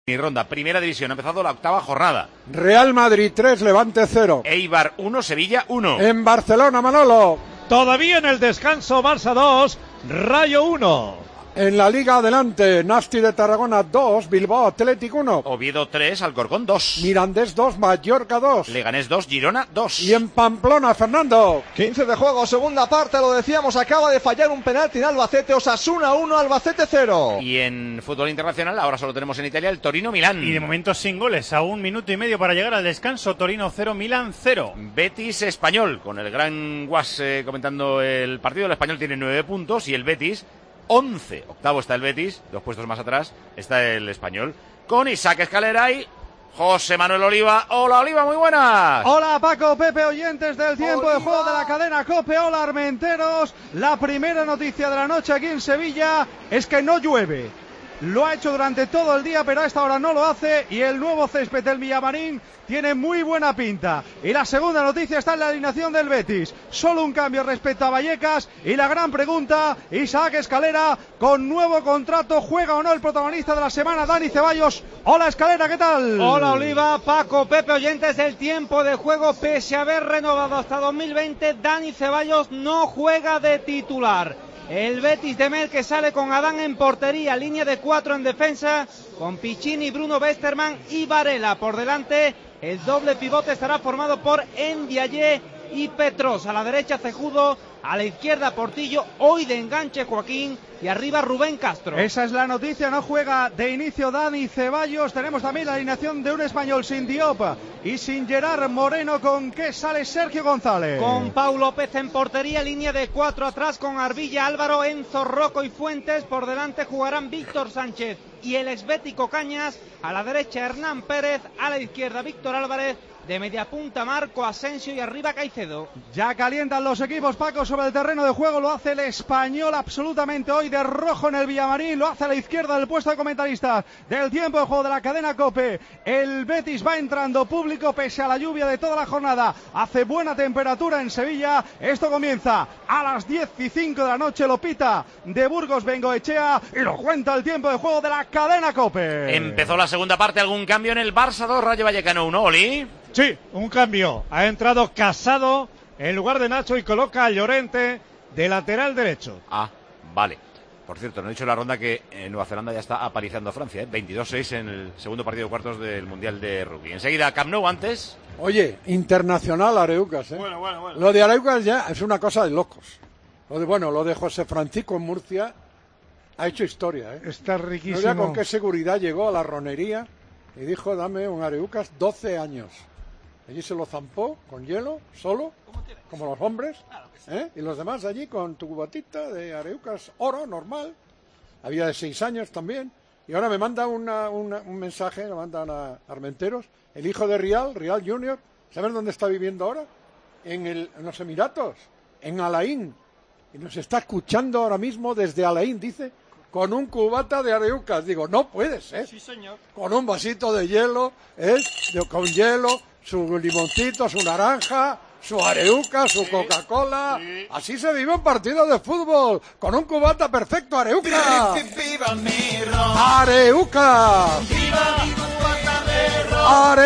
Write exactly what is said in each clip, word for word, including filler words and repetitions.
Mi ronda, primera división, ha empezado la octava jornada. Real Madrid tres, Levante cero. Eibar uno, Sevilla uno. En Barcelona, Manolo. Todavía en el descanso, Barça dos, Rayo uno. En la Liga adelante, Nasti de Tarragona dos, Bilbao Athletic uno. Oviedo tres, Alcorcón dos. Mirandés dos, Mallorca dos. Leganés dos, Girona dos. Y en Pamplona, Fernando. quince de juego, segunda parte, lo decíamos, acaba de fallar un penalti en Albacete, Osasuna uno, Albacete cero. Y en fútbol internacional, ahora solo tenemos en Italia el Torino-Milán. Y de momento sin goles, a un minuto y medio para llegar al descanso, Torino cero, Milán cero. Betis-Español, con el gran Guas eh, comentando el partido. El Español tiene nueve puntos y el Betis once. Octavo está el Betis, dos puestos más atrás está el Español. Con Isaac Escalera y José Manuel Oliva. Hola, Oliva, muy buenas. Hola, Paco, Pepe, oyentes del tiempo Oliva. De juego de la cadena COPE. Hola, Armenteros. La primera noticia de la noche aquí en Sevilla es que no llueve. Lo ha hecho durante todo el día, pero a esta hora no lo hace, y el nuevo césped del Villamarín tiene muy buena pinta. Y la segunda noticia está en la alineación del Betis. Solo un cambio respecto a Vallecas, y la gran pregunta, Isaac Escalera, con nuevo contrato, ¿juega o no el protagonista de la semana, Dani Ceballos? Hola, Escalera, ¿qué tal? Hola, Oliva, Paco, Pepe, oyentes del tiempo de juego. Pese a haber renovado hasta dos mil veinte, Dani Ceballos no juega de titular. El Betis de Mel, que sale con Adán en portería, línea de cuatro en defensa, con Piccini, Bruno Westermann y Varela por delante. El doble pivote estará formado por Ndiaye y Petros. A la derecha Cejudo, a la izquierda Portillo, hoy de enganche Joaquín y arriba Rubén Castro. Esa es la noticia, no juega de inicio Dani Ceballos. Tenemos también la alineación de un español sin Diop y sin Gerard Moreno, con que sale Sergio González. Con Pau López en portería, línea de cuatro atrás con Arbilla, Álvaro, Enzo, Rocco y Fuentes. Por delante jugarán Víctor Sánchez y el exbético Cañas. A la derecha Hernán Pérez, a la izquierda Víctor Álvarez. De media punta Marco Asensio y arriba Caicedo. Ya calientan los equipos, Paco, sobre el terreno de juego. Lo hace el Español absolutamente hoy de rojo en el Villamarín. Lo hace a la izquierda del puesto de comentaristas del tiempo de juego de la cadena COPE. El Betis va entrando público pese a la lluvia de toda la jornada. Hace buena temperatura en Sevilla. Esto comienza a las diez y cinco de la noche. Lo pita de Burgos Bengoechea y lo cuenta el tiempo de juego de la cadena COPE. Empezó la segunda parte. ¿Algún cambio en el Barça dos, Rayo Vallecano uno, Oli? Sí, un cambio. Ha entrado Casado en lugar de Nacho y coloca a Llorente de lateral derecho. Ah, vale. Por cierto, no he dicho en la ronda que en Nueva Zelanda ya está apariciando a Francia, ¿eh? veintidós seis en el segundo partido de cuartos del Mundial de Rugby. Enseguida, Camp Nou antes. Oye, internacional Areucas, ¿eh? Bueno, bueno, bueno. Lo de Areucas ya es una cosa de locos. Lo de, bueno, lo de José Francisco en Murcia ha hecho historia, ¿eh? Está riquísimo. No sé con qué seguridad llegó a la ronería y dijo, dame un Areucas, doce años. Allí se lo zampó con hielo, solo, como los hombres, ¿eh? Y los demás allí con tu cubatita de Areucas oro, normal. Había de seis años también. Y ahora me manda una, una, un mensaje, me mandan a Armenteros, el hijo de Rial, Rial Junior. ¿Sabes dónde está viviendo ahora? En, el, en los Emiratos, en Alain. Y nos está escuchando ahora mismo desde Alain, dice, con un cubata de Areucas. Digo, no puede ser. Sí, señor. Con un vasito de hielo, ¿eh? De, con hielo, su limoncito, su naranja, su Areuca, su sí, Coca-Cola. Sí. Así se vive un partido de fútbol, con un cubata perfecto, Areuca. ¡Viva mi ron! ¡Areuca! ¡Viva mi cubata de ron!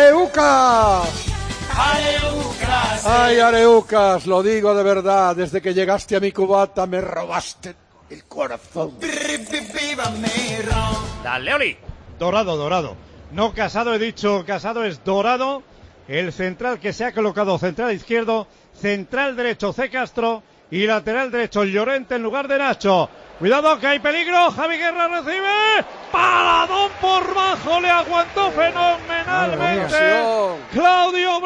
¡Areucas! ¡Areucas! ¡Ay, Areucas! Lo digo de verdad, desde que llegaste a mi cubata me robaste el corazón. ¡Viva mi ron! Dale, Oli. Dorado, Dorado. No Casado, he dicho Casado, es Dorado. El central que se ha colocado central izquierdo, central derecho C. Castro y lateral derecho Llorente en lugar de Nacho. Cuidado que hay peligro, Javi Guerra recibe, paradón por bajo, le aguantó fenomenalmente Claudio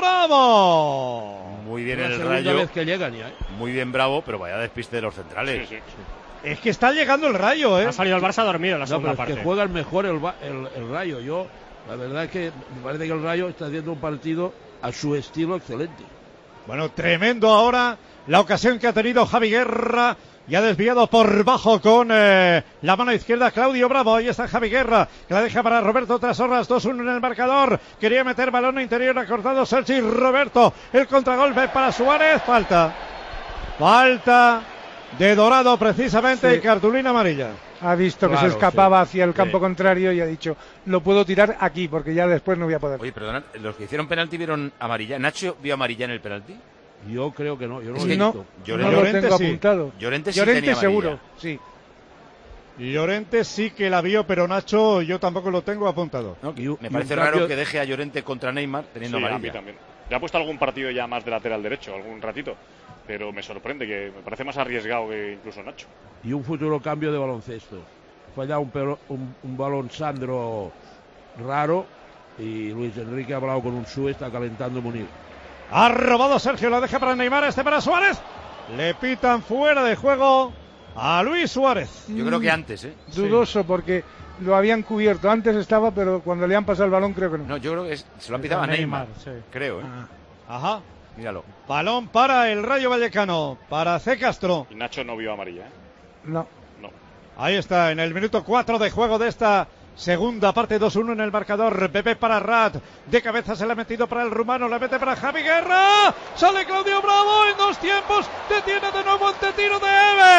Bravo. Muy bien el Rayo, vez que llegan ya, ¿eh? Muy bien Bravo, pero vaya despiste de los centrales. Sí, sí, sí. Es que está llegando el Rayo, ¿eh? Ha salido el Barça dormido en la segunda no, pero es parte. que juega mejor el, el, el Rayo. Yo, la verdad es que me parece que el Rayo está haciendo un partido a su estilo excelente. Bueno, tremendo ahora la ocasión que ha tenido Javi Guerra y ha desviado por bajo con eh, la mano izquierda Claudio Bravo. Ahí está Javi Guerra, que la deja para Roberto Trasorras, dos uno en el marcador. Quería meter balón interior, ha cortado Sergi Roberto. El contragolpe para Suárez, falta. Falta de Dorado precisamente, sí. Y cartulina amarilla. ha visto Claro, que se escapaba sí, hacia el campo sí. contrario y ha dicho, lo puedo tirar aquí porque ya después no voy a poder. Oye, perdona, ¿los que hicieron penalti vieron amarilla? ¿Nacho vio amarilla en el penalti? Yo creo que no, yo no Es lo que he no, visto. Llorente, no lo tengo sí. apuntado. Llorente sí Llorente tenía amarilla. seguro, sí. Llorente sí que la vio, pero Nacho yo tampoco lo tengo apuntado. No, que Y un- me y parece un raro cambio- que deje a Llorente contra Neymar teniendo Sí, a mí amarilla. también. Le ha puesto algún partido ya más de lateral derecho, algún ratito. Pero me sorprende, que me parece más arriesgado que incluso Nacho. Y un futuro cambio de baloncesto. Falla un, pelo- un, un balón Sandro raro y Luis Enrique ha hablado con un Su, está calentando Munir. Ha robado Sergio, la deja para Neymar, este para Suárez. Le pitan fuera de juego a Luis Suárez. Yo creo que antes, ¿eh? Dudoso porque lo habían cubierto. Antes estaba, pero cuando le han pasado el balón creo que no. No, yo creo que es- se lo han pitado a Neymar. sí. Creo, ¿eh? Ajá. Míralo. Balón para el Rayo Vallecano, para C. Castro. Y Nacho no vio amarilla, ¿eh? No. No. Ahí está, en el minuto cuatro de juego de esta segunda parte, dos uno en el marcador. Pepe para Rat, de cabeza se la ha metido para el rumano, la mete para Javi Guerra. Sale Claudio Bravo en dos tiempos, detiene de nuevo ante tiro de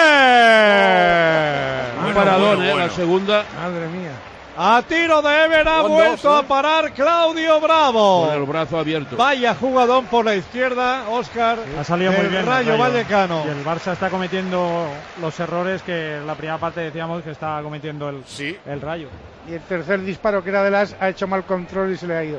Ever. Un Bueno, paradón, bueno, ¿eh? bueno. La segunda Madre mía. A tiro de Ever ha Con vuelto dos, a ¿eh? parar Claudio Bravo. con el brazo abierto. Vaya jugadón por la izquierda, Óscar. Ha salido muy del bien el Rayo Vallecano. Y el Barça está cometiendo los errores que en la primera parte decíamos que estaba cometiendo el, Sí. el Rayo. Y el tercer disparo que era de las ha hecho mal control y se le ha ido.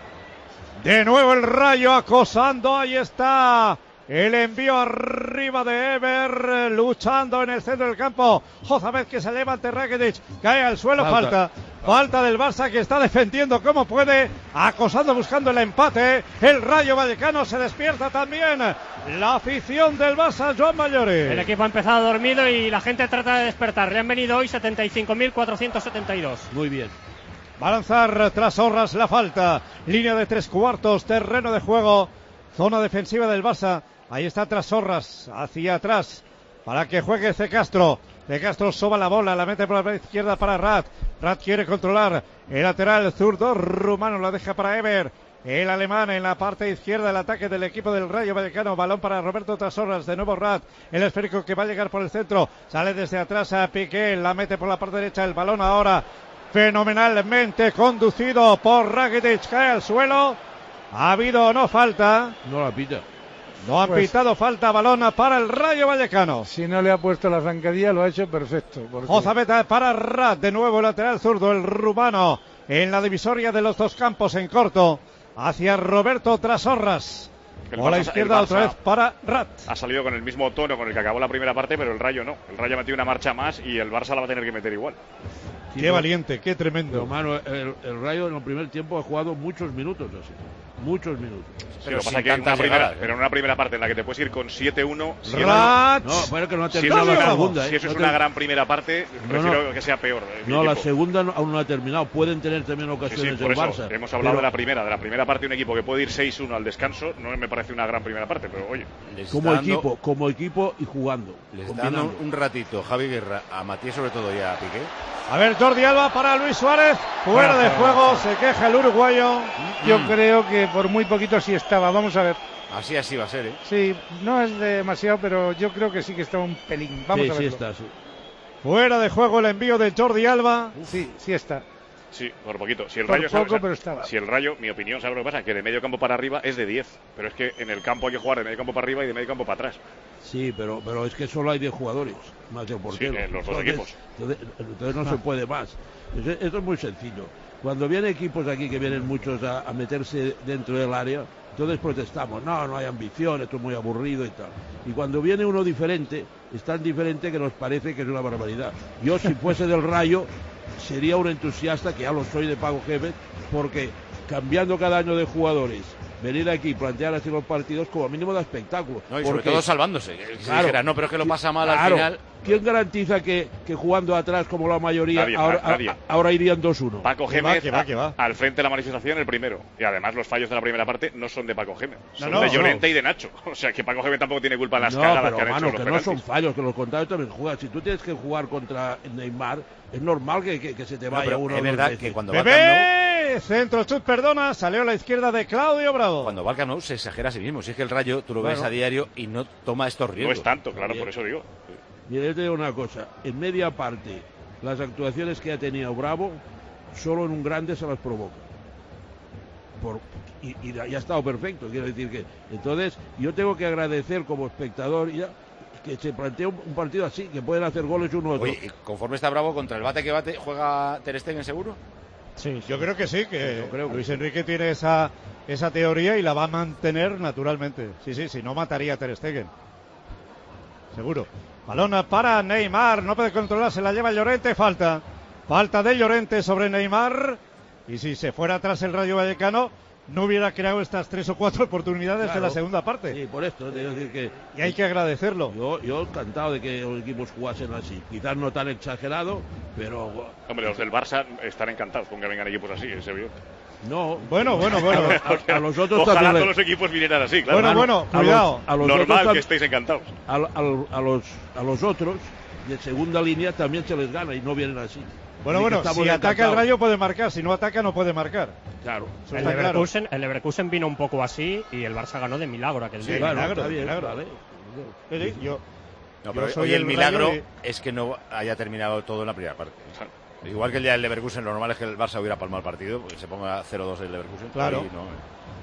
De nuevo el Rayo acosando, ahí está el envío arriba de Ever, luchando en el centro del campo. Jozabez que se eleva ante Rakitic, cae al suelo, falta. Falta. Falta del Barça que está defendiendo como puede, acosando, buscando el empate. El Rayo Vallecano se despierta también. La afición del Barça, Joan Mayores. El equipo ha empezado dormido y la gente trata de despertar. Le han venido hoy setenta y cinco mil cuatrocientos setenta y dos. Muy bien. Va a lanzar tras Horras la falta. Línea de tres cuartos, terreno de juego. Zona defensiva del Barça. Ahí está tras Horras, hacia atrás. Para que juegue C. Castro. C. Castro soba la bola, la mete por la izquierda para Rat. Rat quiere controlar. El lateral zurdo rumano la deja para Ever. El alemán en la parte izquierda del ataque del equipo del Rayo Vallecano. Balón para Roberto Trasorras. De nuevo Rat. El esférico que va a llegar por el centro. Sale desde atrás a Piqué. La mete por la parte derecha. El balón ahora fenomenalmente conducido por Rakitic. Cae al suelo. Ha habido o no falta. No la pita. No han Pues- pitado falta. Balón para el Rayo Vallecano. Si no le ha puesto la zancadilla, lo ha hecho perfecto. porque- Jozabeta para Rat. De nuevo el lateral zurdo. El rumano en la divisoria de los dos campos en corto. Hacia Roberto Trasorras. El O a la Barça- izquierda el otra Barça vez para Rat. Ha salido con el mismo tono con el que acabó la primera parte, pero el Rayo no. El Rayo ha metido una marcha más y el Barça la va a tener que meter igual. Sí, Qué pero- valiente, qué Pero, tremendo. mano, el, el Rayo en el primer tiempo ha jugado muchos minutos así. Muchos minutos. Sí, Pero lo que pasa sin es que en una tantas primera, llegadas, ¿eh? pero en una primera parte en la que te puedes ir con siete uno, si, Rat. No, bueno, que no ha si terminado eso, la es- segunda. si ¿eh? eso es No una ter- gran primera parte, No, prefiero no. que sea peor. eh, mi No, la equipo. segunda no- aún no ha terminado. Pueden tener también Sí, ocasiones sí, por el eso. Barça. Hemos hablado pero de la primera. De la primera parte, un equipo que puede ir seis uno al descanso, no me parece una gran primera parte, pero oye. Les como está dando- equipo, como equipo y jugando. Les está dando combinando. un ratito Javi Guerra, a Matías sobre todo y a Piqué. A ver, Jordi Alba para Luis Suárez. Fuera de juego, se queja el uruguayo. Yo creo que por muy poquito sí estaba. Vamos a ver. Así, así va a ser, ¿eh? Sí, no es demasiado, pero yo creo que sí que está un pelín. Vamos Sí, a sí verlo. está, sí. Fuera de juego el envío de Jordi Alba. Sí, sí está. Sí, por poquito. Si el Por Rayo poco, sabe- pero estaba. Si el Rayo, mi opinión, ¿sabe lo que pasa? Que de medio campo para arriba es de diez. Pero es que en el campo hay que jugar de medio campo para arriba y de medio campo para atrás. Sí, pero, pero es que solo hay diez jugadores, más de portero. Sí, en los dos Entonces- equipos. Entonces, entonces no se puede más. Entonces, esto es muy sencillo. Cuando vienen equipos aquí que vienen muchos a, a meterse dentro del área, entonces protestamos. No, no hay ambición, esto es muy aburrido y tal. Y cuando viene uno diferente, es tan diferente que nos parece que es una barbaridad. Yo, si fuese del Rayo, sería un entusiasta, que ya lo soy de Paco Gémez, porque cambiando cada año de jugadores, venir aquí y plantear así los partidos, como mínimo da espectáculo. No, y sobre Porque- todo salvándose. Que se Claro. dijera, no, pero es que lo pasa mal Claro. al final. ¿Quién garantiza que, que jugando atrás, como la mayoría, Nadie, ahora, nadie. a- ahora irían dos uno? Paco Que va, Gémez que va, que va. a- al frente de la manifestación el primero. Y además los fallos de la primera parte no son de Paco Gémez, son no, de no. Llorente y de Nacho. O sea que Paco Gémez tampoco tiene culpa en las No, cagadas pero que han mano, hecho que los no son penaltis. fallos, que los contrarios también juegan. Si tú tienes que jugar contra Neymar, es normal que, que- que se te No, vaya pero uno. es o dos verdad veces. que cuando va al Camp Bebé, centro chut, perdona, salió a la izquierda de Claudio Bravo. Nou, cuando va al Camp Nou se exagera a sí mismo. Si es que el Rayo tú lo ves Claro. a diario y no toma estos No riesgos. es tanto, claro, Bien. por eso digo. Mira, yo te digo una cosa. En media parte, las actuaciones que ha tenido Bravo, solo en un grande se las provoca. Por, y, y ya ha estado perfecto, quiero decir que... Entonces, yo tengo que agradecer como espectador ya que se plantea un, un partido así, que pueden hacer goles uno u otro. Oye, conforme está Bravo contra el bate que bate, ¿juega Ter Stegen seguro? Sí, yo creo que sí, que yo creo que Luis sí. Enrique tiene esa, esa teoría y la va a mantener naturalmente. Sí, sí, si no mataría a Ter Stegen. Seguro. Balón para Neymar, no puede controlarse, la lleva Llorente, falta. Falta de Llorente sobre Neymar. Y si se fuera atrás el Rayo Vallecano, no hubiera creado estas tres o cuatro oportunidades Claro. de la segunda parte. Sí, por esto, tengo que decir que... Y hay que agradecerlo. Yo, yo encantado de que los equipos jugasen así. Quizás no tan exagerado, pero... Hombre, los del Barça están encantados con que vengan equipos así, es obvio. No. Bueno, bueno, bueno. A, a los otros Ojalá también todos le- los equipos vinieran así, claro. Bueno, bueno, a los- cuidado. a los Normal otros tam- que estéis encantados. A, al- a los, a los otros de segunda línea también se les gana y no vienen así. Bueno, Así que bueno, estamos si ataca el encantados. Rayo puede marcar, si no ataca no puede marcar. Claro. Eso El está claro. Leverkusen, el Leverkusen vino un poco así y el Barça ganó de milagro aquel Sí, día. Claro, milagro, está bien, milagro. vale. Sí, sí, yo, No, pero Yo soy hoy el el milagro Rayo es que no haya terminado todo en la primera parte. Igual que el día del Leverkusen, lo normal es que el Barça hubiera palmado el partido, porque se ponga cero dos el Leverkusen. Claro. Ahí no, eh.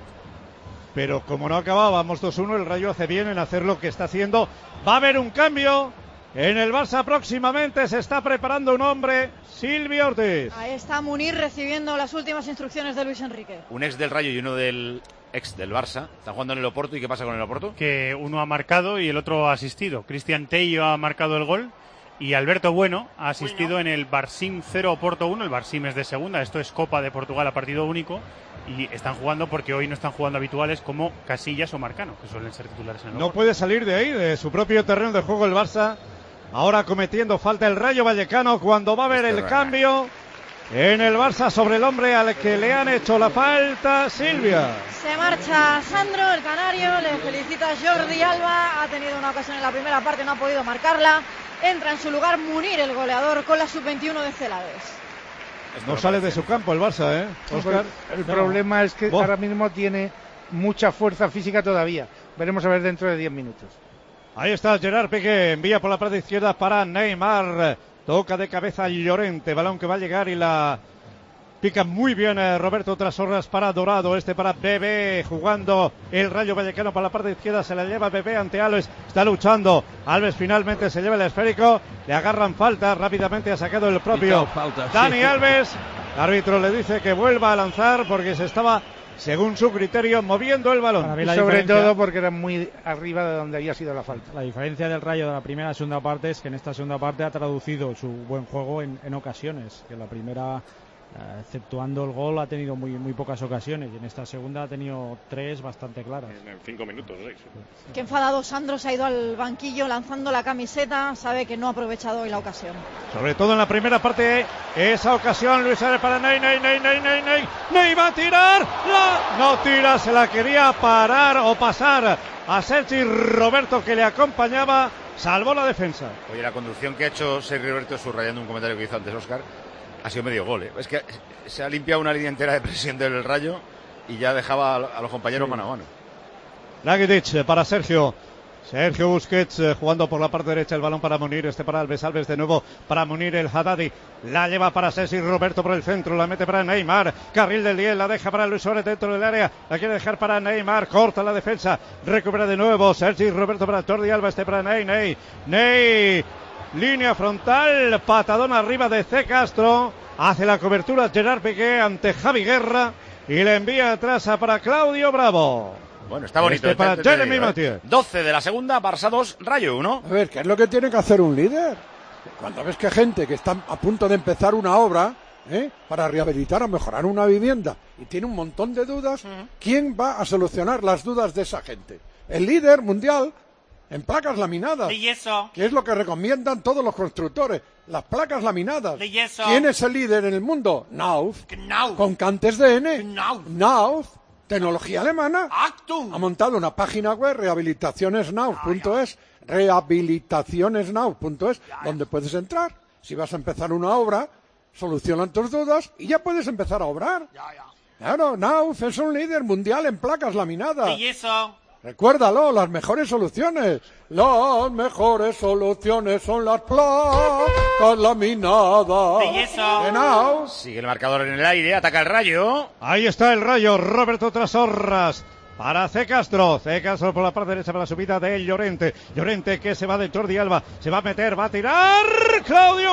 pero como no acababa, vamos dos uno, el Rayo hace bien en hacer lo que está haciendo. Va a haber un cambio en el Barça próximamente, se está preparando un hombre, Silvio Ortiz. Ahí está Munir recibiendo las últimas instrucciones de Luis Enrique. Un ex del Rayo y uno del ex del Barça. Están jugando en el Oporto. ¿Y qué pasa con el Oporto? Que uno ha marcado y el otro ha asistido. Cristian Tello ha marcado el gol y Alberto Bueno ha asistido bueno. en el Barsim cero Oporto uno. El Barsim es de segunda, esto es Copa de Portugal a partido único. Y están jugando porque hoy no están jugando habituales como Casillas o Marcano, que suelen ser titulares en el No Oporto. puede salir de ahí, de su propio terreno de juego el Barça. Ahora cometiendo falta el Rayo Vallecano cuando va a haber Este el rana. cambio en el Barça sobre el hombre al que le han hecho la falta, Silvia. Se marcha Sandro, el canario, le felicita Jordi Alba, ha tenido una ocasión en la primera parte, no ha podido marcarla. Entra en su lugar Munir, el goleador, con la sub veintiuno de Celades. No sale de su campo el Barça, ¿eh, Óscar? El problema es que Bo. ahora mismo tiene mucha fuerza física todavía. Veremos a ver dentro de diez minutos. Ahí está Gerard Piqué, envía por la parte izquierda para Neymar. Toca de cabeza Llorente, balón que va a llegar y la pica muy bien eh, Roberto Trasorras para Dorado, este para Bebé, jugando el Rayo Vallecano para la parte izquierda, se la lleva Bebé ante Alves, está luchando, Alves finalmente se lleva el esférico, le agarran falta, rápidamente ha sacado el propio falta, Dani sí. Alves, el árbitro le dice que vuelva a lanzar porque se estaba, según su criterio, moviendo el balón. Para mí Y la sobre diferencia- todo porque era muy arriba de donde había sido la falta. La diferencia del Rayo de la primera a la segunda parte es que en esta segunda parte ha traducido su buen juego en, en ocasiones, que en la primera, eh, exceptuando el gol, ha tenido muy muy pocas ocasiones y en esta segunda ha tenido tres bastante claras. En cinco minutos, seis. Qué enfadado Sandro, se ha ido al banquillo lanzando la camiseta, sabe que no ha aprovechado hoy la ocasión. Sobre todo en la primera parte, esa ocasión, Luis Suárez para Ney, Ney, Ney, Ney, Ney, Ney, Ney va a tirar, la... no tira, se la quería parar o pasar a Sergi Roberto que le acompañaba, salvó la defensa. Oye, la conducción que ha hecho Sergi Roberto, subrayando un comentario que hizo antes Óscar, ha sido medio gol, ¿eh? Es que se ha limpiado una línea entera de presión del Rayo y ya dejaba a los compañeros Sí. mano a mano. Rakitic para Sergio. Sergio Busquets eh, jugando por la parte derecha, el balón para Munir, este para Alves, Alves de nuevo para Munir, el Haddadi, la lleva para Sergi Roberto por el centro, la mete para Neymar, carril del diez, la deja para Luis Suárez dentro del área, la quiere dejar para Neymar, corta la defensa, recupera de nuevo Sergi Roberto para Jordi Alba, este para Ney, Ney, Ney, línea frontal, patadón arriba de C. Castro, hace la cobertura Gerard Piqué ante Javi Guerra y le envía atrás a para Claudio Bravo. Bueno, está bonito. Este para te- te- te Jeremy digo, ¿eh? Mathieu. doce de la segunda, Barça dos, Rayo uno. A ver, ¿qué es lo que tiene que hacer un líder? Cuando ves que gente que está a punto de empezar una obra, ¿eh? para rehabilitar o mejorar una vivienda y tiene un montón de dudas, ¿quién va a solucionar las dudas de esa gente? El líder mundial en placas laminadas. De yeso. Que es lo que recomiendan todos los constructores. Las placas laminadas. De yeso. ¿Quién es el líder en el mundo? Knauf. Knauf. Con Cantes D N. Knauf. Knauf. Tecnología alemana. Actum. Ha montado una página web, rehabilitacionesknauf punto es, rehabilitacionesknauf punto es, donde puedes entrar. Si vas a empezar una obra, solucionan tus dudas y ya puedes empezar a obrar. Claro, Knauf es un líder mundial en placas laminadas. De yeso. Recuérdalo, las mejores soluciones. Las mejores soluciones son las placas laminadas. Genau. Sigue el marcador en el aire, ataca el Rayo. Ahí está el Rayo, Roberto Trasorras. Para C. Castro, C. Castro por la parte derecha para la subida de Llorente. Llorente que se va de Jordi Alba, se va a meter, va a tirar. ¡Claudio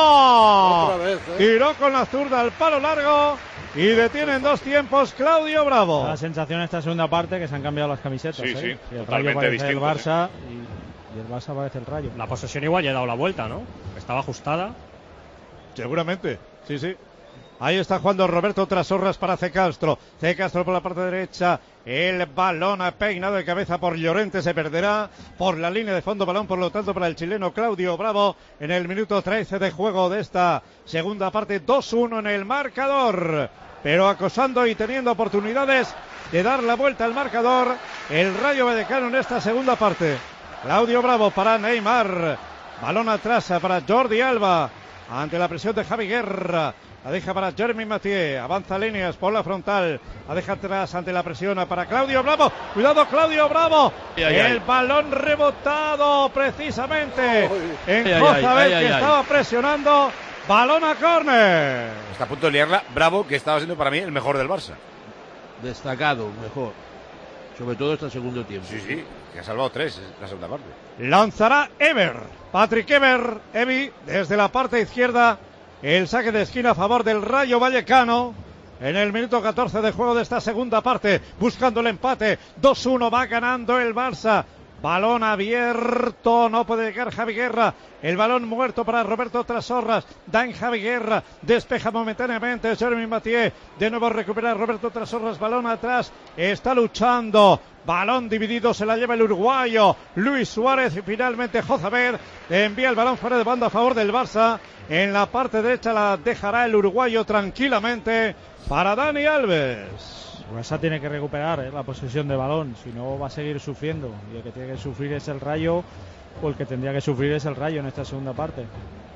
Bravo! Otra vez, ¿eh? Tiró con la zurda al palo largo y detiene en dos tiempos Claudio Bravo. La sensación esta segunda parte que se han cambiado las camisetas. Sí, ¿eh? sí, Y el Rayo totalmente parece el distintos, Barça y, y el Barça parece el Rayo. La posesión igual ya ha dado la vuelta, ¿no? Estaba ajustada. Seguramente, sí, sí. Ahí está jugando Roberto Trasorras para C. Castro. C. Castro por la parte derecha. El balón peinado de cabeza por Llorente. Se perderá por la línea de fondo. Balón, por lo tanto, para el chileno Claudio Bravo. En el minuto trece de juego de esta segunda parte. dos uno en el marcador. Pero acosando y teniendo oportunidades de dar la vuelta al marcador. El Rayo Vallecano en esta segunda parte. Claudio Bravo para Neymar. Balón atrás para Jordi Alba. Ante la presión de Javi Guerra. La deja para Jeremy Mathieu, avanza líneas por la frontal, la deja atrás ante la presión para Claudio Bravo, cuidado Claudio Bravo, ay, ay, el ay. balón rebotado precisamente en Ay, Jozabel ay, ay, que ay, estaba presionando, balón a córner. Está a punto de liarla Bravo, que estaba siendo para mí el mejor del Barça. Destacado, mejor. Sobre todo este segundo tiempo. Sí, sí, que ha salvado tres en la segunda parte. Lanzará Ever, Patrick Ever, Evi, desde la parte izquierda. El saque de esquina a favor del Rayo Vallecano en el minuto catorce de juego de esta segunda parte, buscando el empate. dos uno va ganando el Barça. Balón abierto, no puede llegar Javi Guerra. El balón muerto para Roberto Trasorras. Da en Javi Guerra, despeja momentáneamente Jeremy Mathieu. De nuevo recupera Roberto Trasorras, balón atrás. Está luchando. Balón dividido, se la lleva el uruguayo Luis Suárez y finalmente Jozabel envía el balón fuera de banda a favor del Barça. En la parte derecha la dejará el uruguayo tranquilamente para Dani Alves. El Barça tiene que recuperar ¿eh? la posesión de balón, si no va a seguir sufriendo. Y el que tiene que sufrir es el Rayo, o el que tendría que sufrir es el Rayo en esta segunda parte.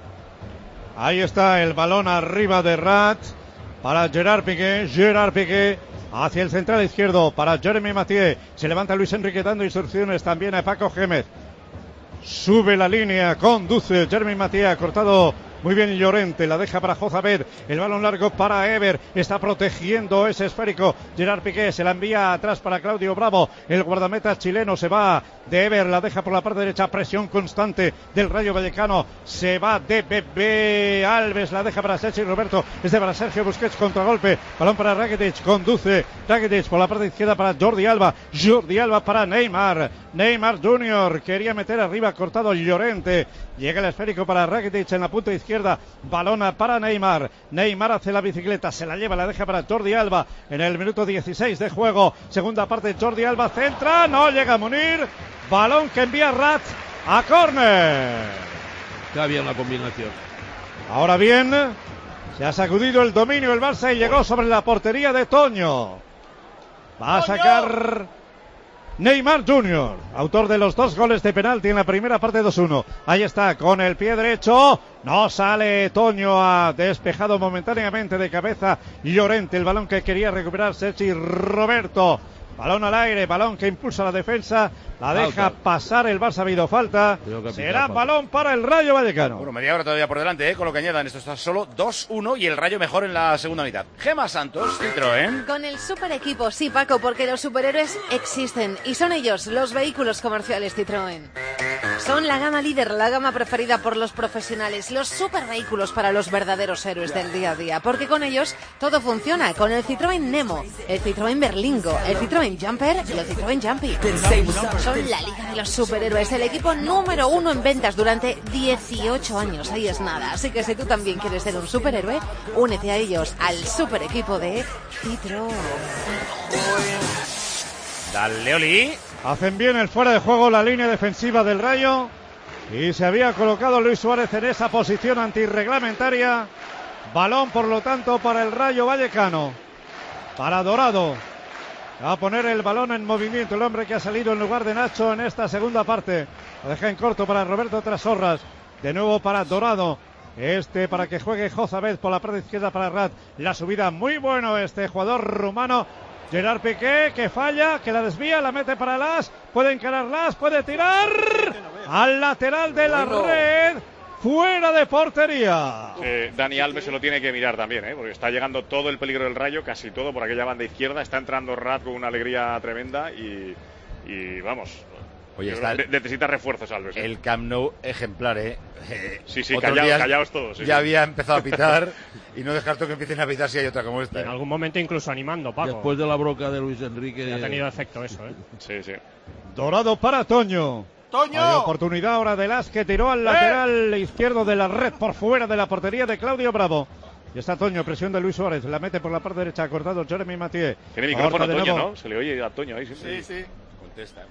Ahí está el balón arriba de Rat para Gerard Piqué. Gerard Piqué hacia el central izquierdo para Jeremy Mathieu. Se levanta Luis Enrique dando instrucciones también a Paco Gémez. Sube la línea, conduce Jeremy Mathieu, ha cortado muy bien Llorente, la deja para Jozabel, el balón largo para Ever, está protegiendo ese esférico Gerard Piqué, se la envía atrás para Claudio Bravo, el guardameta chileno se va de Ever, la deja por la parte derecha, presión constante del Rayo Vallecano, se va de Bebé Alves, la deja para Sergio Roberto, es de para Sergio Busquets, contragolpe, balón para Rakitic, conduce Rakitic por la parte izquierda para Jordi Alba, Jordi Alba para Neymar, Neymar junior, quería meter arriba, cortado Llorente, llega el esférico para Rakitic en la punta izquierda, balona para Neymar, Neymar hace la bicicleta, se la lleva, la deja para Jordi Alba en el minuto dieciséis de juego, segunda parte Jordi Alba centra, no llega a Munir, balón que envía Rat a córner. Está bien la combinación. Ahora bien, se ha sacudido el dominio el Barça y llegó sobre la portería de Toño. Va a sacar Neymar junior, autor de los dos goles de penalti en la primera parte dos uno. Ahí está, con el pie derecho. No sale Toño, ha despejado momentáneamente de cabeza Llorente. El balón que quería recuperar Sergi Roberto. Balón al aire, balón que impulsa la defensa. La deja Falta. pasar el Barça, ha habido falta. Será falta. balón para el Rayo Vallecano. Bueno, media hora todavía por delante, ¿eh? Con lo que añadan. Esto está solo dos uno y el Rayo mejor en la segunda mitad. Gema Santos, Citroën. Con el super equipo, sí, Paco, porque los superhéroes existen y son ellos, los vehículos comerciales Citroën. Son la gama líder, la gama preferida por los profesionales, los super vehículos para los verdaderos héroes del día a día, porque con ellos todo funciona, con el Citroën Nemo, el Citroën Berlingo, el Citroën Jumper y el Citroën Jumpy. Son la liga de los superhéroes, el equipo número uno en ventas durante dieciocho años, ahí es nada, así que si tú también quieres ser un superhéroe, únete a ellos, al super equipo de Citroën. Dale, Oli. Hacen bien el fuera de juego la línea defensiva del Rayo. Y se había colocado Luis Suárez en esa posición antirreglamentaria. Balón, por lo tanto, para el Rayo Vallecano. Para Dorado. Va a poner el balón en movimiento. El hombre que ha salido en lugar de Nacho en esta segunda parte. Lo deja en corto para Roberto Trasorras. De nuevo para Dorado. Este para que juegue Jozabel por la parte izquierda para Rat. La subida muy bueno este jugador rumano. Gerard Piqué, que falla, que la desvía, la mete para Las, puede encarar Las, puede tirar al lateral de la red, fuera de portería. Eh, Dani Alves se lo tiene que mirar también, ¿eh? Porque está llegando todo el peligro del Rayo, casi todo por aquella banda izquierda, está entrando Rat con una alegría tremenda y, y vamos... Oye, está el, necesita refuerzos, Alves. ¿eh? El Camp Nou ejemplar, ¿eh? eh sí, sí, callaos, callaos todos. Sí, ya sí. había empezado a pitar y no descarto que empiecen a pitar si hay otra como esta. En ¿eh? algún momento incluso animando, Paco. Después de la broca de Luis Enrique. Ya ha tenido efecto eso, ¿eh? Sí, sí. Dorado para Toño. ¡Toño! Hay oportunidad ahora de Las, que tiró al lateral ¡Eh! izquierdo de la red por fuera de la portería de Claudio Bravo. Y está Toño, presión de Luis Suárez, la mete por la parte derecha, ha cortado Jeremy Mathieu. Tiene micrófono a Toño, ¿no? Se le oye a Toño ahí siempre. Sí, sí. Contesta,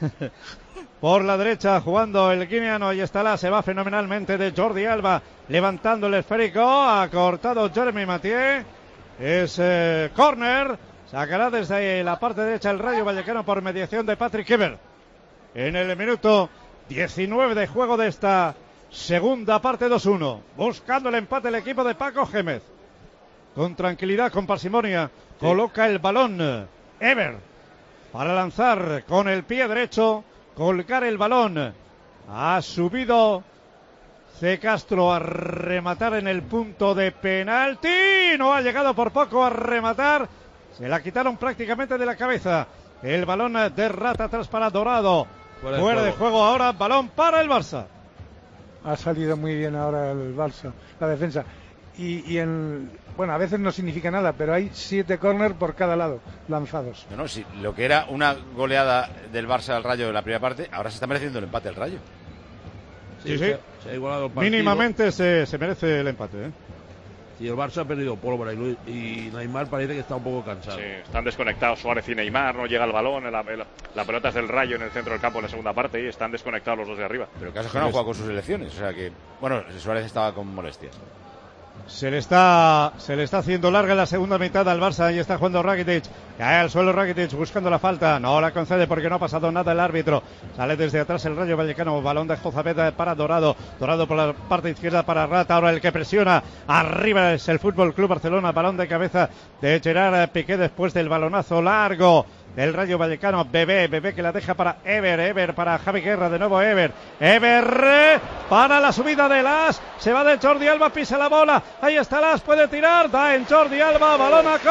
por la derecha jugando el guineano, y está la, se va fenomenalmente de Jordi Alba, levantando el esférico, ha cortado Jeremy Mathieu, es eh, córner, sacará desde la parte derecha el Rayo Vallecano por mediación de Patrick Kluivert. En el minuto diecinueve de juego de esta segunda parte, dos uno, buscando el empate el equipo de Paco Gémez. Con tranquilidad, con parsimonia, sí. Coloca el balón Ever para lanzar con el pie derecho, colgar el balón. Ha subido C. Castro a rematar en el punto de penalti. No ha llegado por poco a rematar. Se la quitaron prácticamente de la cabeza. El balón de Rata atrás para Dorado. Fuera, de, Fuera juego. de juego ahora, balón para el Barça. Ha salido muy bien ahora el Barça, la defensa. Y, y en, bueno, a veces no significa nada, pero hay siete córner por cada lado lanzados. No, no, sí, lo que era una goleada del Barça al Rayo de la primera parte, ahora se está mereciendo el empate el Rayo. Sí, sí, sí. Se ha igualado el partido. Mínimamente se, se merece el empate, ¿eh? Sí, el Barça ha perdido pólvora y, Luis, y Neymar parece que está un poco cansado. Sí, están desconectados Suárez y Neymar, no llega el balón, la, la, la pelota es del Rayo en el centro del campo en la segunda parte y están desconectados los dos de arriba. Pero el caso es que no han jugado con sus selecciones, o sea que, bueno, Suárez estaba con molestias. Se le está se le está haciendo larga la segunda mitad al Barça y está jugando Rakitic. Cae al suelo Rakitic buscando la falta. No la concede porque no ha pasado nada el árbitro. Sale desde atrás el Rayo Vallecano. Balón de Jozabed para Dorado. Dorado por la parte izquierda para Rata. Ahora el que presiona arriba es el Fútbol Club Barcelona. Balón de cabeza de Gerard Piqué después del balonazo largo del Rayo Vallecano. Bebé, Bebé que la deja para Ever, Ever para Javi Guerra, de nuevo Ever, Ever para la subida de Las, se va de Jordi Alba, pisa la bola, ahí está Las, puede tirar, da en Jordi Alba, balón a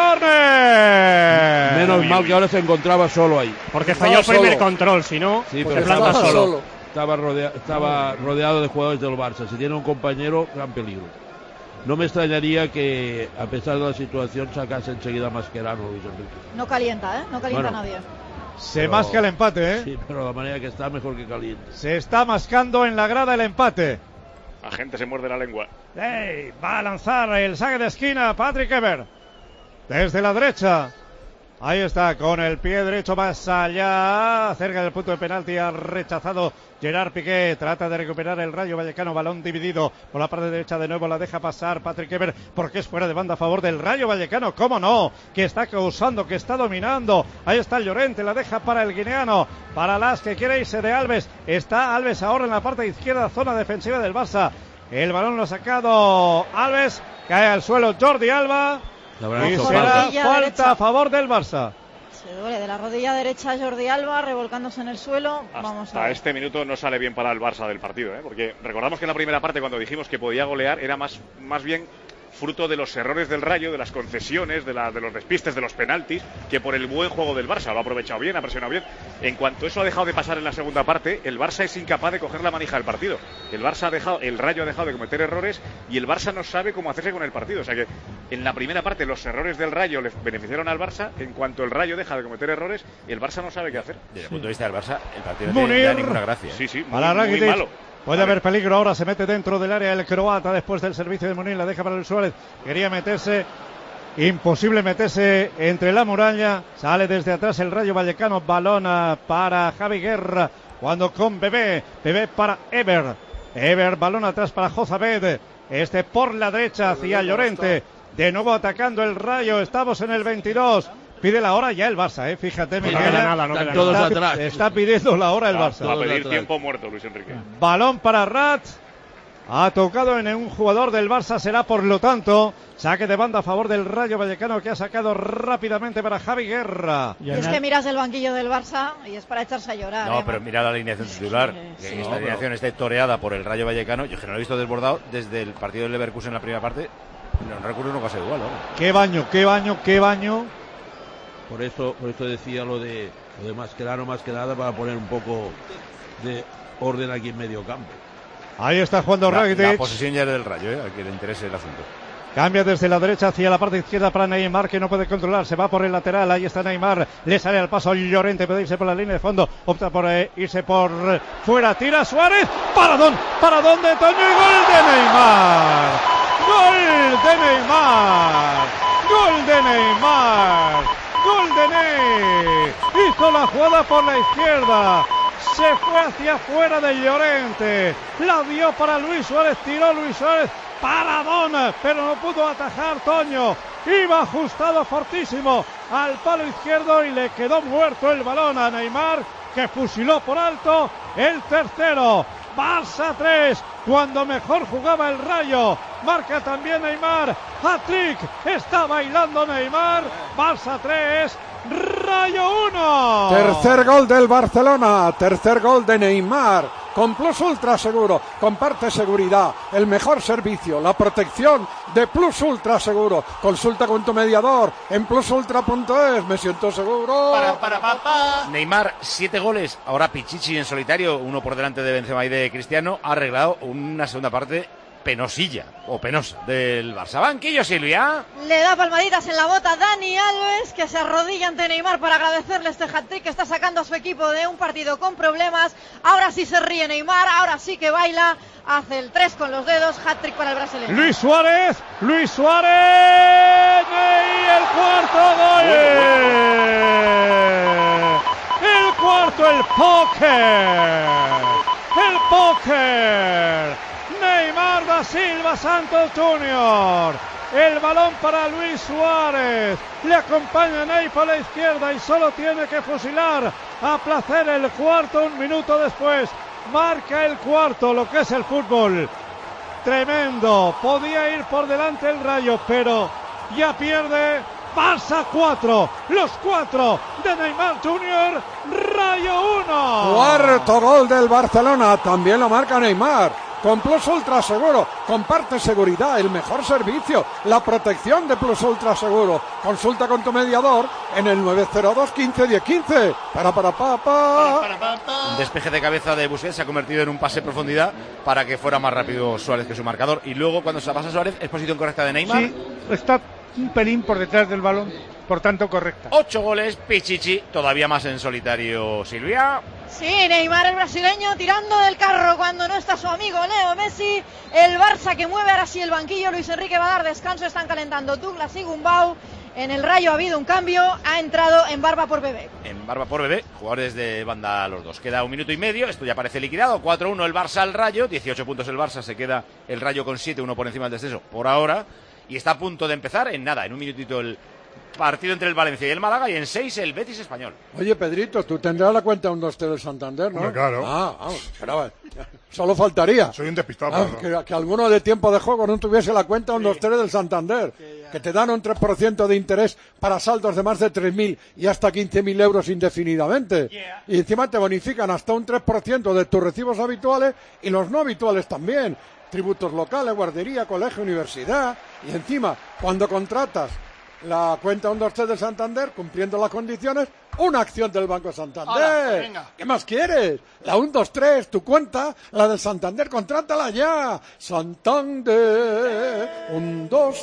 córner. Menos mal que ahora se encontraba solo ahí. Porque falló el primer control, si no, sí, pero estaba solo. solo. Estaba, rodea, estaba rodeado de jugadores del Barça, si tiene un compañero, gran peligro. No me extrañaría que, a pesar de la situación, sacase enseguida Mascherano, Luis Enrique. No calienta, ¿eh? No calienta bueno, nadie. Se pero, masca el empate, ¿eh? Sí, pero la manera que está, mejor que caliente. Se está mascando en la grada el empate. La gente se muerde la lengua. Hey, va a lanzar el saque de esquina Patrick Kluivert. Desde la derecha. Ahí está, con el pie derecho más allá, cerca del punto de penalti, ha rechazado Gerard Piqué, trata de recuperar el Rayo Vallecano, balón dividido por la parte derecha, de nuevo la deja pasar Patrick Kluivert, porque es fuera de banda a favor del Rayo Vallecano, cómo no, que está causando, que está dominando, ahí está el Llorente, la deja para el guineano, para Las, que quiere irse de Alves, está Alves ahora en la parte izquierda, zona defensiva del Barça, el balón lo ha sacado Alves, cae al suelo Jordi Alba, y será falta derecha a favor del Barça. Se duele de la rodilla derecha Jordi Alba, revolcándose en el suelo. Hasta Vamos a ver. este minuto no sale bien para el Barça del partido, ¿eh? Porque recordamos que en la primera parte, cuando dijimos que podía golear, era más, más bien fruto de los errores del Rayo, de las concesiones, de, la, de los despistes, de los penaltis, que por el buen juego del Barça. Lo ha aprovechado bien, ha presionado bien. En cuanto eso ha dejado de pasar en la segunda parte, el Barça es incapaz de coger la manija del partido. El Barça ha dejado, el Rayo ha dejado de cometer errores y el Barça no sabe cómo hacerse con el partido. O sea que en la primera parte los errores del Rayo le beneficiaron al Barça. En cuanto el Rayo deja de cometer errores, el Barça no sabe qué hacer. Desde el punto de vista del Barça, el partido no tiene ninguna gracia. Sí, sí, muy, muy malo. Puede haber peligro ahora, se mete dentro del área el croata después del servicio de Munir, la deja para el Suárez, quería meterse, imposible meterse entre la muralla, sale desde atrás el Rayo Vallecano, balón para Javi Guerra, cuando con Bebé, Bebé para Ever, Ever, balón atrás para Jozabed, este por la derecha hacia Llorente, de nuevo atacando el Rayo, estamos en el veintidós. Pide la hora ya el Barça, ¿eh? Fíjate, Miguel. No queda nada, no queda todos nada. atrás. Está pidiendo la hora el Barça. Va a pedir tiempo muerto, Luis Enrique. Balón para Rat. Ha tocado en un jugador del Barça, será por lo tanto saque de banda a favor del Rayo Vallecano, que ha sacado rápidamente para Javi Guerra. Y es que miras el banquillo del Barça y es para echarse a llorar. No, ¿eh? pero mira la alineación titular. Sí, que sí. esta alineación esté toreada por el Rayo Vallecano. Yo que no lo he visto desbordado desde el partido del Leverkusen en la primera parte. No recuerdo nunca ha sido igual, ¿no? Qué baño, qué baño, qué baño. Por eso, por eso decía lo de, lo de Mascherano, más que nada para poner un poco de orden aquí en medio campo. Ahí está jugando La, Rakitic. la posesión ya es del Rayo, ¿eh? A quien le interese el asunto. Cambia desde la derecha hacia la parte izquierda para Neymar, que no puede controlar, se va por el lateral, ahí está Neymar, le sale al paso Llorente, puede irse por la línea de fondo, opta por eh, irse por eh, fuera, tira Suárez, paradón, paradón de Toño y gol de Neymar, gol de Neymar, gol de Neymar, gol de Ney, hizo la jugada por la izquierda, se fue hacia afuera de Llorente, la dio para Luis Suárez, tiró Luis Suárez, paradón, pero no pudo atajar Toño, iba ajustado fortísimo al palo izquierdo y le quedó muerto el balón a Neymar, que fusiló por alto el tercero. Barça tres, cuando mejor jugaba el Rayo, marca también Neymar, hat-trick, está bailando Neymar, Barça tres, Rayo uno. Tercer gol del Barcelona, tercer gol de Neymar, con Plus Ultra Seguro, comparte seguridad, el mejor servicio, la protección de Plus Ultra Seguro. Consulta con tu mediador en plus ultra punto es, me siento seguro. Para, para, para, para. Neymar, siete goles, ahora Pichichi en solitario, uno por delante de Benzema y de Cristiano, ha arreglado una segunda parte penosilla o penosa del Barça. Banquillo, Silvia. Le da palmaditas en la bota Dani Alves, que se arrodilla ante Neymar para agradecerle este hat-trick que está sacando a su equipo de un partido con problemas. Ahora sí se ríe Neymar, ahora sí que baila, hace el tres con los dedos, hat-trick para el brasileño. Luis Suárez, Luis Suárez, y el cuarto gol. El cuarto, el póker, el póker. Neymar da Silva Santos junior El balón para Luis Suárez. Le acompaña Ney por la izquierda y solo tiene que fusilar a placer el cuarto un minuto después. Marca el cuarto, lo que es el fútbol. Tremendo. Podía ir por delante el Rayo, pero ya pierde. Barça cuatro, los cuatro de Neymar junior Rayo uno. Cuarto gol del Barcelona, también lo marca Neymar. Con Plus Ultra Seguro, comparte seguridad, el mejor servicio, la protección de Plus Ultra Seguro. Consulta con tu mediador en el nueve cero dos quince diez quince. Para, para, pa, pa. Un despeje de cabeza de Busquets se ha convertido en un pase en profundidad para que fuera más rápido Suárez que su marcador. Y luego, cuando se la pasa Suárez, es posición correcta de Neymar. Sí, está un pelín por detrás del balón, por tanto correcta. Ocho goles, Pichichi, todavía más en solitario, Silvia. Sí, Neymar el brasileño tirando del carro cuando no está su amigo Leo Messi. El Barça que mueve ahora sí el banquillo. Luis Enrique va a dar descanso, están calentando Douglas y Gumbau. En el Rayo ha habido un cambio, ha entrado en Barba por Bebé. En Barba por Bebé, jugadores de banda los dos. Queda un minuto y medio, esto ya parece liquidado. cuatro uno el Barça al Rayo, dieciocho puntos el Barça, se queda el Rayo con siete, uno por encima del descenso por ahora. Y está a punto de empezar en nada, en un minutito el partido entre el Valencia y el Málaga, y en seis el Betis español. Oye, Pedrito, tú tendrás la cuenta un dos tres del Santander, ¿no? Hombre, claro. Ah, vamos, pero solo faltaría. Soy un despistado. Ah, ¿no? que, que alguno de tiempo de juego no tuviese la cuenta un dos tres del Santander, que te dan un tres por ciento de interés para saldos de más de tres mil y hasta quince mil euros indefinidamente. Yeah. Y encima te bonifican hasta un tres por ciento de tus recibos habituales y los no habituales también. Tributos locales, guardería, colegio, universidad. Y encima, cuando contratas la cuenta uno dos tres del Santander, cumpliendo las condiciones, una acción del Banco Santander. Hola, ¿qué más quieres? La uno dos tres, tu cuenta, la del Santander, contrátala ya. Santander, uno dos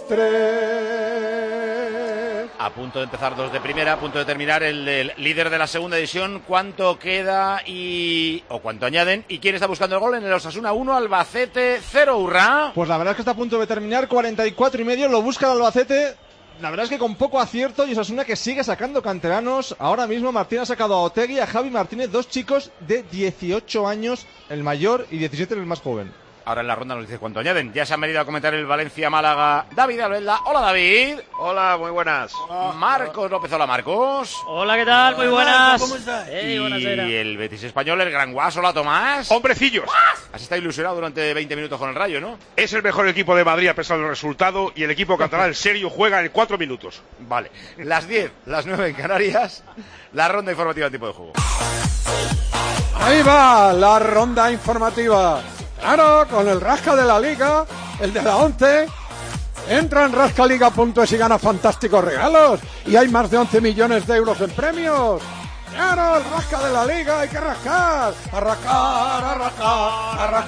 tres. A punto de empezar dos de primera, a punto de terminar el, el líder de la segunda división. ¿Cuánto queda y o cuánto añaden? ¿Y quién está buscando el gol? En el Osasuna uno, Albacete cero, hurra. Pues la verdad es que está a punto de terminar, cuarenta y cuatro y medio, lo busca el Albacete. La verdad es que con poco acierto, y Osasuna que sigue sacando canteranos. Ahora mismo Martín ha sacado a Otegui y a Javi Martínez, dos chicos de dieciocho años, el mayor, y diecisiete el más joven. Ahora en la ronda nos dice cuánto añaden. Ya se han venido a comentar el Valencia-Málaga. David Albelda. Hola, David. Hola, muy buenas. Hola. Marcos López. Hola, Marcos. Hola, ¿qué tal? Muy buenas. ¿Cómo estás? Hey, y el Betis español, el Gran Guas. Hola, Tomás. Hombrecillos. Has estado ilusionado durante veinte minutos con el Rayo, ¿no? Es el mejor equipo de Madrid a pesar del resultado y el equipo catalán, el serio, juega en cuatro minutos. Vale. Las diez, las nueve en Canarias. La ronda informativa del tipo de juego. Ahí va la ronda informativa. Claro, con el rasca de la Liga, el de la once. Entra en rascaliga punto es y gana fantásticos regalos. Y hay más de once millones de euros en premios. Claro, el rasca de la Liga, hay que rascar. A rascar, a rascar, a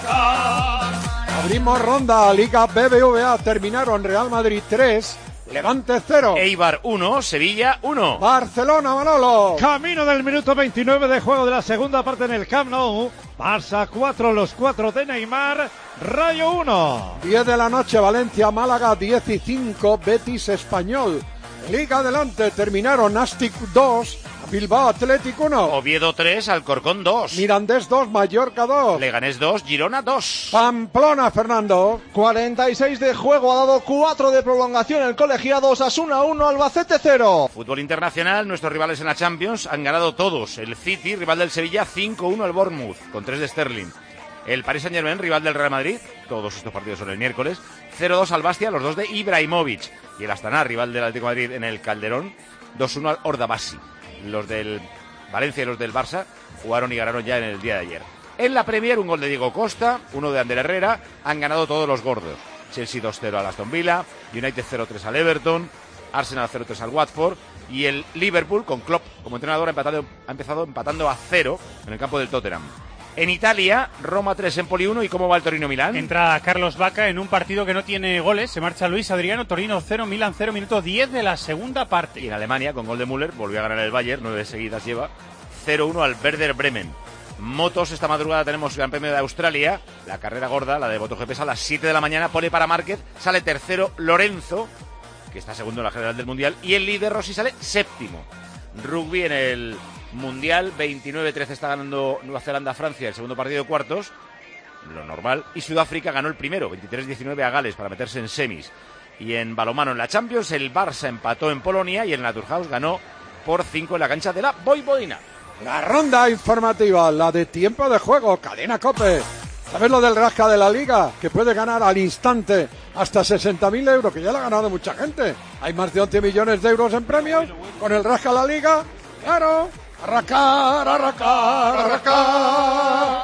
rascar. Abrimos ronda, Liga B B V A. Terminaron Real Madrid tres. Levante cero. Eibar uno, Sevilla uno. Barcelona, Manolo. Camino del minuto veintinueve de juego de la segunda parte en el Camp Nou. Barça cuatro, los cuatro de Neymar. Rayo uno. diez de la noche, Valencia, Málaga diez y cinco, Betis Español. Liga adelante, terminaron Nastic dos, Bilbao Athletic uno. Oviedo tres, Alcorcón dos. Mirandés dos, Mallorca dos. Leganés dos, Girona dos. Pamplona, Fernando. cuarenta y seis de juego, ha dado cuatro de prolongación el colegiado. Osasuna uno, Albacete cero. Fútbol internacional, nuestros rivales en la Champions han ganado todos. El City, rival del Sevilla, cinco uno al Bournemouth, con tres de Sterling. El Paris Saint-Germain, rival del Real Madrid, todos estos partidos son el miércoles, cero dos al Bastia, los dos de Ibrahimovic. Y el Astana, rival del Atlético de Madrid en el Calderón, dos uno al Ordabasi. Los del Valencia y los del Barça jugaron y ganaron ya en el día de ayer. En la Premier, un gol de Diego Costa, uno de Ander Herrera, han ganado todos los gordos. Chelsea dos cero al Aston Villa, United cero tres al Everton, Arsenal cero tres al Watford y el Liverpool, con Klopp como entrenador, ha, empatado, ha empezado empatando a cero en el campo del Tottenham. En Italia, Roma tres, Empoli uno. ¿Y cómo va el Torino-Milán? Entra Carlos Vaca en un partido que no tiene goles. Se marcha Luis Adriano, Torino cero, Milán cero, minuto diez de la segunda parte. Y en Alemania, con gol de Müller, volvió a ganar el Bayern, nueve seguidas lleva, cero uno al Werder Bremen. Motos, esta madrugada tenemos Gran Premio de Australia, la carrera gorda, la de MotoGP, a las siete de la mañana, pole para Márquez, sale tercero Lorenzo, que está segundo en la general del Mundial, y el líder Rossi sale séptimo. Rugby en el Mundial, veintinueve trece está ganando Nueva Zelanda a Francia el segundo partido de cuartos, lo normal, y Sudáfrica ganó el primero, veintitrés diecinueve a Gales para meterse en semis. Y en balonmano en la Champions, el Barça empató en Polonia y el Naturhaus ganó por cinco en la cancha de la Vojvodina. La ronda informativa, la de tiempo de juego, Cadena COPE. ¿Sabes lo del rasca de la Liga? Que puede ganar al instante hasta sesenta mil euros, que ya lo ha ganado mucha gente. Hay más de once millones de euros en premios con el rasca de la Liga. Claro. Arracar, arracar, arracar.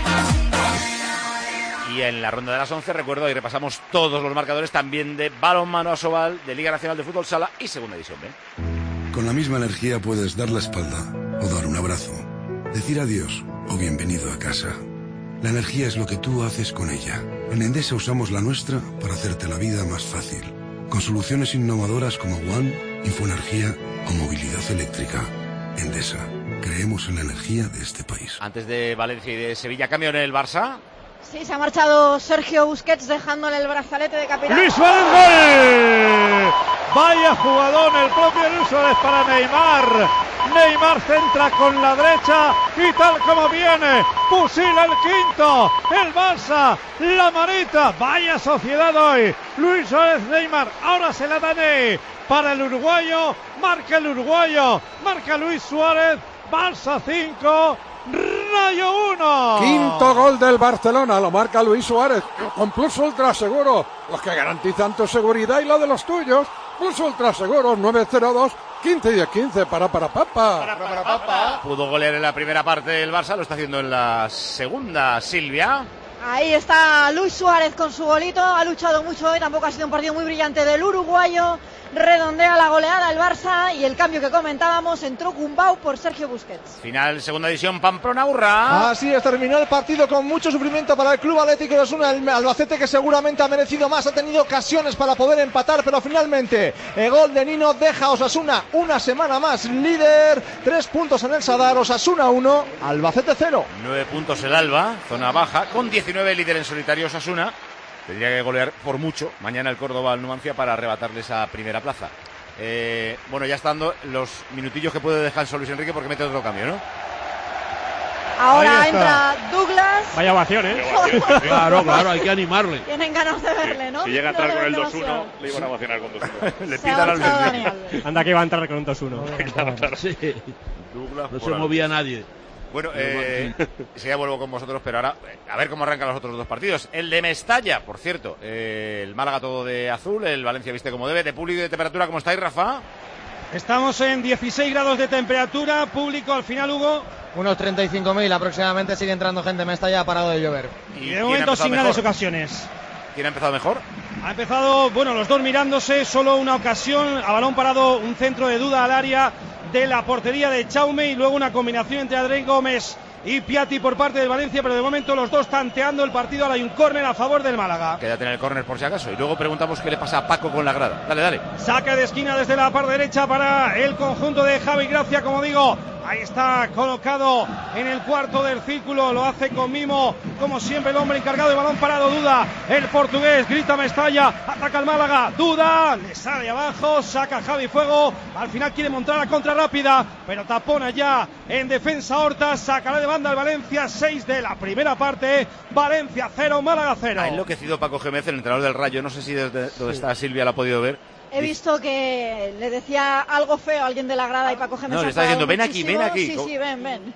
Y en la ronda de las once, recuerdo, y repasamos todos los marcadores también de balonmano Asobal, de Liga Nacional de Fútbol Sala y Segunda División B. Con la misma energía puedes dar la espalda o dar un abrazo, decir adiós o bienvenido a casa. La energía es lo que tú haces con ella. En Endesa usamos la nuestra para hacerte la vida más fácil, con soluciones innovadoras como One, Infoenergía o movilidad eléctrica. Endesa, creemos en la energía de este país. Antes de Valencia y de Sevilla, cambio en el Barça. Sí, se ha marchado Sergio Busquets dejándole el brazalete de capitán. ¡Luis Suárez, gol! Vaya jugadón el propio Luis Suárez para Neymar. Neymar centra con la derecha y tal como viene, fusila el quinto, el Barça, la manita. Vaya sociedad hoy. Luis Suárez, Neymar, ahora se la dan para el uruguayo, marca el uruguayo, marca Luis Suárez, Barça cinco, Rayo uno. Quinto gol del Barcelona, lo marca Luis Suárez, con Plus Ultra Seguro, los que garantizan tu seguridad y la de los tuyos. Plus Ultra Seguros, nueve cero dos, quince diez quince, para para papa. Para, para, papa. Pudo golear en la primera parte del Barça, lo está haciendo en la segunda, Silvia. Ahí está Luis Suárez con su golito, ha luchado mucho hoy, tampoco ha sido un partido muy brillante del uruguayo, redondea la goleada el Barça y el cambio que comentábamos, entró Gumbau por Sergio Busquets. Final, segunda división, Pamplona-Urra. Así es, terminó el partido con mucho sufrimiento para el Club Atlético de Osasuna, el Albacete que seguramente ha merecido más, ha tenido ocasiones para poder empatar, pero finalmente el gol de Nino deja a Osasuna una semana más líder, tres puntos en el Sadar, Osasuna uno, Albacete cero. Nueve puntos el Alba, zona baja, con diecinueve líder en solitario Osasuna. Tendría que golear por mucho mañana el Córdoba al Numancia para arrebatarle esa primera plaza. Eh, bueno, ya están dando los minutillos que puede descansar Luis Enrique porque mete otro cambio, ¿no? Ahora entra Douglas. Vaya ovación, ¿eh? Claro, claro, hay que animarle. Tienen ganas de verle, ¿no? Si llega a entrar No con el deben dos uno, demasiado. le iban a vacinar con dos uno. Le Se ha pitan al marchado Benfica. Dani Alves. Anda que va a entrar con un dos uno. Claro, sí. Douglas No por se algo. movía nadie. Bueno, eh, ya vuelvo con vosotros, pero ahora a ver cómo arrancan los otros dos partidos. El de Mestalla, por cierto, eh, el Málaga todo de azul, el Valencia viste como debe, de público y de temperatura, ¿cómo estáis, Rafa? Estamos en dieciséis grados de temperatura, público al final, Hugo. Unos treinta y cinco mil aproximadamente, sigue entrando gente, me está ya parado de llover. Y de momento sin grandes ocasiones. ¿Quién ha empezado mejor? Ha empezado, bueno, los dos mirándose, solo una ocasión, a balón parado, un centro de duda al área de la portería de Chaume y luego una combinación entre Adrien Gómez y Piatti por parte del Valencia, pero de momento los dos tanteando el partido. Ahora hay un córner a favor del Málaga. Quédate en el córner por si acaso. Y luego preguntamos qué le pasa a Paco con la grada. Dale, dale. Saca de esquina desde la parte derecha para el conjunto de Javi Gracia, como digo. Ahí está colocado en el cuarto del círculo, lo hace con mimo, como siempre el hombre encargado de balón parado, Duda, el portugués, grita Mestalla, ataca el Málaga, Duda, le sale abajo, saca Javi Fuego, al final quiere montar la contra rápida, pero tapona ya en defensa Horta, sacará de banda el Valencia, seis de la primera parte, Valencia cero, Málaga cero. Ha enloquecido Paco Gémez, el entrenador del Rayo, no sé si desde donde está Silvia lo ha podido ver. He visto que le decía algo feo a alguien de la grada y Paco Gémez. No, le está diciendo, ven aquí, ven aquí. Sí, sí, ven, ven.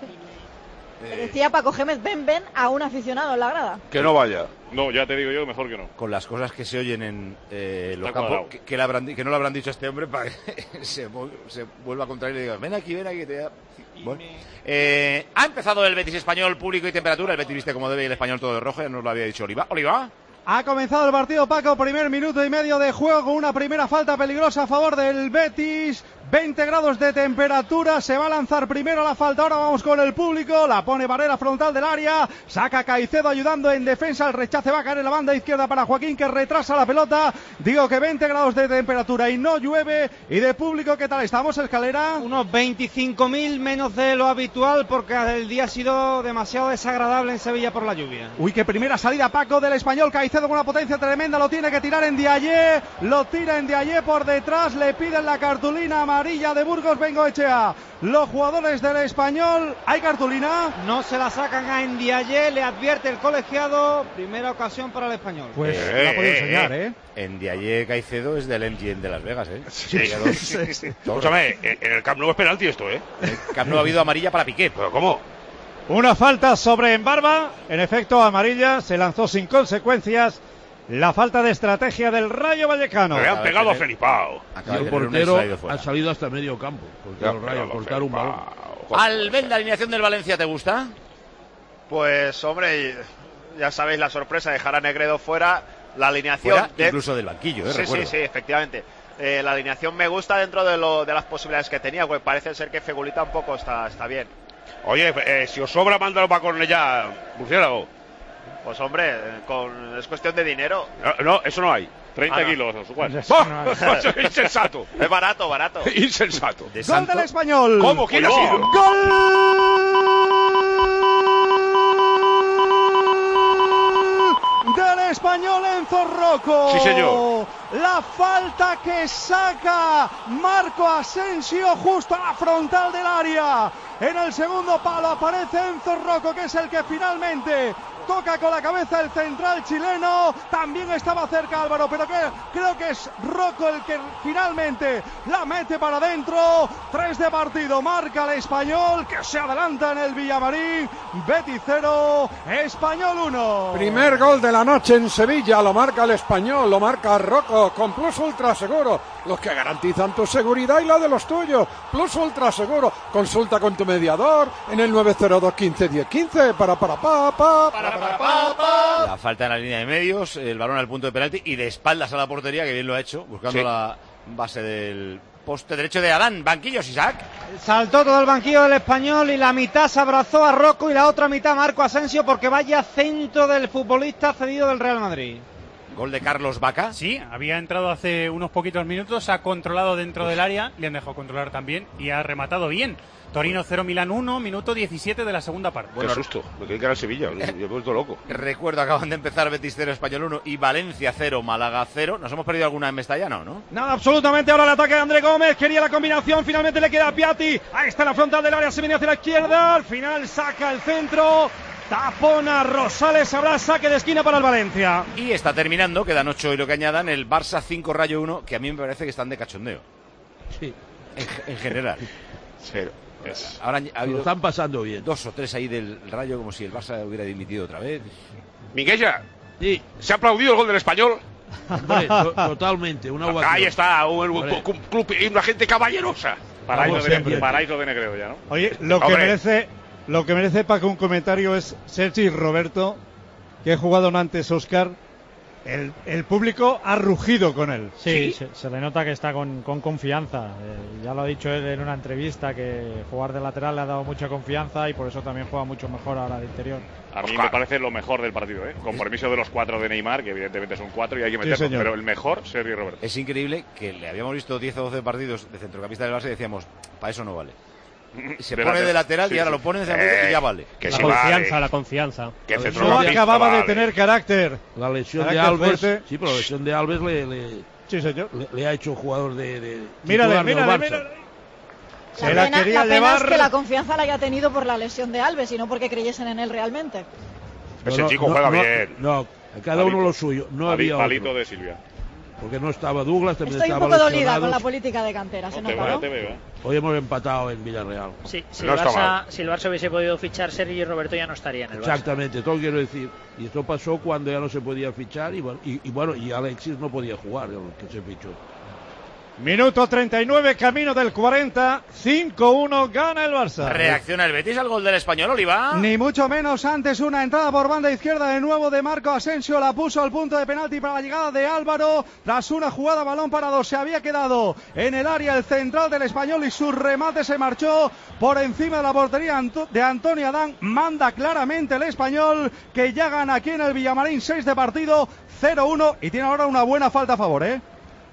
Le decía Paco Gémez, ven, ven a un aficionado en la grada. Que no vaya. No, ya te digo yo, mejor que no. Con las cosas que se oyen en eh, los Está campos, cuadrado. que, que, le habrán, que no le habrán dicho a este hombre para que se, se vuelva a contraer y le diga, ven aquí, ven aquí. Que te... Bueno. eh, ha empezado el Betis español, público y temperatura. El Betis viste como debe y el español todo de rojo, ya nos lo había dicho Oliva. Oliva. Ha comenzado el partido, Paco, primer minuto y medio de juego, una primera falta peligrosa a favor del Betis, veinte grados de temperatura, se va a lanzar primero la falta, ahora vamos con el público, la pone barrera frontal del área, saca Caicedo ayudando en defensa, el rechace va a caer en la banda izquierda para Joaquín que retrasa la pelota, digo que veinte grados de temperatura y no llueve, y de público, ¿qué tal estamos, Escalera? Unos veinticinco mil menos de lo habitual porque el día ha sido demasiado desagradable en Sevilla por la lluvia. Uy, qué primera salida, Paco, del español, Caicedo con una potencia tremenda, lo tiene que tirar en Diaye, lo tira en Diaye por detrás, le piden la cartulina amarilla de Burgos Bengoechea. Los jugadores del español, ¿hay cartulina? No se la sacan a Ndiaye, le advierte el colegiado, primera ocasión para el español. Pues Eh, la ha podido eh, enseñar, eh. ¿eh? En Diaye Caicedo es del M G M de Las Vegas, ¿eh? Sí, Sí, dos. sí, sí. Escúchame, en el Camp Nou es penalti esto, ¿eh? En el Camp Nou ha habido amarilla para Piqué. ¿Pero cómo? Una falta sobre Embarba, en efecto amarilla, se lanzó sin consecuencias. La falta de estrategia del Rayo Vallecano. Le han pegado a Felipao. Y el portero ha salido hasta medio campo. Porque el Rayo cortar un balón. Albel, la alineación del Valencia, ¿te gusta? Pues, hombre, ya sabéis la sorpresa de dejar a Negredo fuera. La alineación. Fuera, de... incluso del banquillo, ¿eh? Sí, Recuerdo. sí, sí, efectivamente. Eh, la alineación me gusta dentro de, lo, de las posibilidades que tenía, pues parece ser que Fegulita un poco está, está bien. Oye, eh, si os sobra, mándalo para Cornellá, murciélago. Pues hombre, eh, con, es cuestión de dinero. No, no, eso no hay. treinta Ah, no. kilos, o cuál. Eso ¡Bah! no hay. Insensato. Es barato, barato. Insensato. Gol del español. ¿Cómo? ¿Quién ha ¡Gol! sido? Del español Enzo Rocco. Sí, señor. La falta que saca Marco Asensio justo a la frontal del área. En el segundo palo aparece Enzo Rocco, que es el que finalmente toca con la cabeza el central chileno. También estaba cerca Álvaro, pero que, creo que es Rocco el que finalmente la mete para adentro. Tres de partido, marca el español que se adelanta en el Villamarín. Betis cero, Español uno. Primer gol de la noche en Sevilla, lo marca el español, lo marca Rocco con Plus Ultra Seguro, los que garantizan tu seguridad y la de los tuyos. Plus Ultra Seguro, consulta con tu mediador en el nueve cero dos quince diez quince para para pa pa para para pa pa. La falta en la línea de medios, el balón al punto de penalti y de espaldas a la portería, que bien lo ha hecho, buscando Sí. la base del poste derecho de Adán. Banquillos, Isaac. Saltó todo el banquillo del español y la mitad se abrazó a Rocco y la otra mitad a Marco Asensio porque vaya centro del futbolista cedido del Real Madrid. Gol de Carlos Vaca. Sí, había entrado hace unos poquitos minutos, ha controlado dentro del área, le han dejado controlar también y ha rematado bien. Torino cero, Milán uno, minuto diecisiete de la segunda parte. Bueno, qué susto, me creí que era el Sevilla, me he vuelto loco. Recuerdo, acaban de empezar Betis cero, Español uno y Valencia cero, Málaga cero. ¿Nos hemos perdido alguna en Mestalla? No, ¿no? Nada, absolutamente. Ahora el ataque de André Gómez, quería la combinación, finalmente le queda a Piatti. Ahí está la frontal del área, se viene hacia la izquierda, al final saca el centro. Tapona Rosales, habrá saque de esquina para el Valencia. Y está terminando, quedan ocho y lo que añadan, el Barça cinco, Rayo uno, que a mí me parece que están de cachondeo. Sí. En, en general. Cero. Es... Ahora ha habido lo están pasando bien. Dos o tres ahí del Rayo, como si el Barça hubiera dimitido otra vez. Miguella, sí. ¿Se ha aplaudido el gol del Español? Hombre, to totalmente, una ovación. Ahí está, un, un, un club y una gente caballerosa. Paraíso de, paraíso de Negredo ya, ¿no? Oye, lo que Hombre. merece... Lo que merece, Paco, un comentario es Sergi Roberto, que he jugado antes Oscar. El, el público ha rugido con él. Sí, ¿Sí? Se, se le nota que está con, con confianza. Eh, ya lo ha dicho él en una entrevista, que jugar de lateral le ha dado mucha confianza y por eso también juega mucho mejor ahora de interior. A mí me parece lo mejor del partido, ¿eh? Con permiso de los cuatro de Neymar, que evidentemente son cuatro y hay que meterlo, sí, pero el mejor, Sergi Roberto. Es increíble que le habíamos visto diez o doce partidos de centrocampista del Barça y decíamos, para eso no vale. Se de pone lateral, de lateral sí, y ahora sí. lo pone de eh, y ya vale. Que la, si confianza, vale. la confianza, la confianza. No acababa vale. de tener carácter. La lesión carácter de Alves, fuerte. sí, pero la lesión de Alves le, le, sí, señor. le, le ha hecho jugador de, de mírale, mírale, mírale. Se la, la pena, quería la pena llevar... es que la confianza la haya tenido por la lesión de Alves y no porque creyesen en él realmente. Ese no, chico no, juega no, bien. No, cada palito, uno lo suyo. No palito, había palito otro. de Silvia. Porque no estaba Douglas, también Estoy estaba un poco dolida lesionados. con la política de cantera, se no nota, ¿no? Te veo, ¿eh? Hoy hemos empatado en Villarreal. Sí, si, no el Barça, si el Barça hubiese podido fichar Sergi Roberto ya no estaría en el Barça. Exactamente, todo quiero decir. Y esto pasó cuando ya no se podía fichar y bueno, y, y, bueno, y Alexis no podía jugar, que se fichó. Minuto treinta y nueve, camino del cuarenta, cinco uno, gana el Barça. ¿Reacciona el Betis al gol del Español, Oliva? Ni mucho menos, antes una entrada por banda izquierda de nuevo de Marco Asensio, la puso al punto de penalti para la llegada de Álvaro, tras una jugada balón parado, se había quedado en el área el central del Español y su remate se marchó por encima de la portería de Antonio Adán, manda claramente el Español, que ya gana aquí en el Villamarín, seis de partido, cero uno, y tiene ahora una buena falta a favor, ¿eh?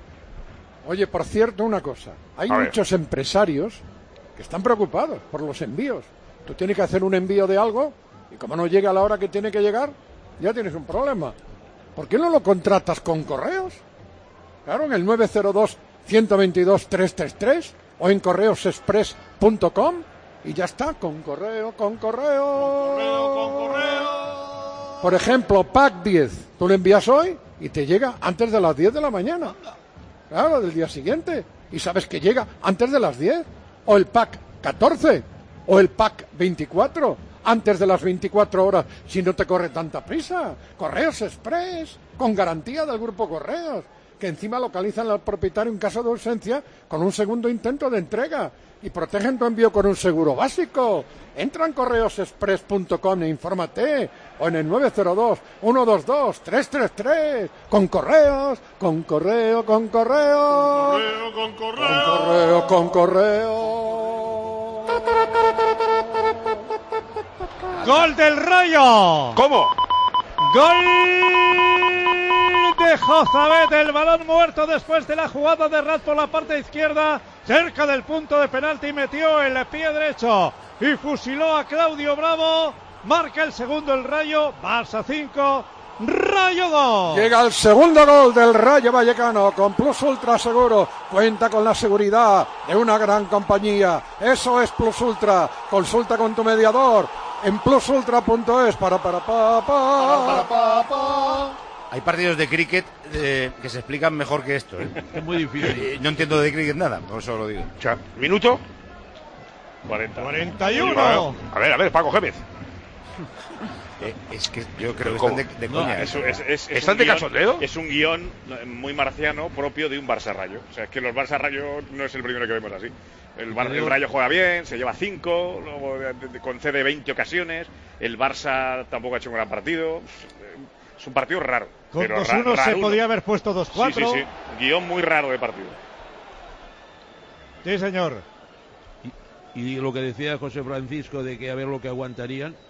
Oye, por cierto, una cosa. Hay a muchos ver. empresarios que están preocupados por los envíos. Tú tienes que hacer un envío de algo y como no llega a la hora que tiene que llegar, ya tienes un problema. ¿Por qué no lo contratas con correos? Claro, en el nueve cero dos, uno dos dos, tres tres tres o en correos express punto com y ya está, con correo, con correo. Con correo, con correo. Por ejemplo, pack diez. Tú lo envías hoy y te llega antes de las diez de la mañana. Claro, del día siguiente. Y sabes que llega antes de las diez. O el pack catorce. O el pack veinticuatro. Antes de las veinticuatro horas, si no te corre tanta prisa. Correos Express. Con garantía del grupo Correos. Que encima localizan al propietario en caso de ausencia con un segundo intento de entrega. Y protegen tu envío con un seguro básico. Entra en correos express punto com e infórmate. O en el nueve cero dos, uno dos dos, tres tres tres. Con correos, con correo, con correo. Con correo, con correo. Con correo, con correo. ¡Gol del Rayo! ¿Cómo? ¡Gol de Jozabet! El balón muerto después de la jugada de Rat por la parte izquierda, cerca del punto de penalti, metió el pie derecho y fusiló a Claudio Bravo. Marca el segundo el Rayo, Barça cinco, Rayo dos. Llega el segundo gol del Rayo Vallecano con Plus Ultra Seguro. Cuenta con la seguridad de una gran compañía. Eso es Plus Ultra. Consulta con tu mediador en plus ultra punto es. Para para pa pa, para, para, pa. Hay partidos de cricket eh, que se explican mejor que esto, ¿eh? Es muy difícil. Eh, no entiendo de cricket nada, por eso lo digo. O sea, minuto cuarenta. cuarenta y uno. A ver, a ver, Paco Gémez. Eh, es que yo creo que están de, de coña. No, es, es, es, es ¿Están de cachondeo? Es un guión muy marciano propio de un Barça Rayo. O sea, es que los Barça Rayo no es el primero que vemos así. El, Bar, el Rayo juega bien, se lleva cinco, luego de, de, concede veinte ocasiones. El Barça tampoco ha hecho un gran partido. Es un partido raro. Con pero dos ra, uno se raro. podía haber puesto dos cuatro. Sí, sí, sí. Guión muy raro de partido. Sí, señor. Y, y lo que decía José Francisco de que a ver lo que aguantarían.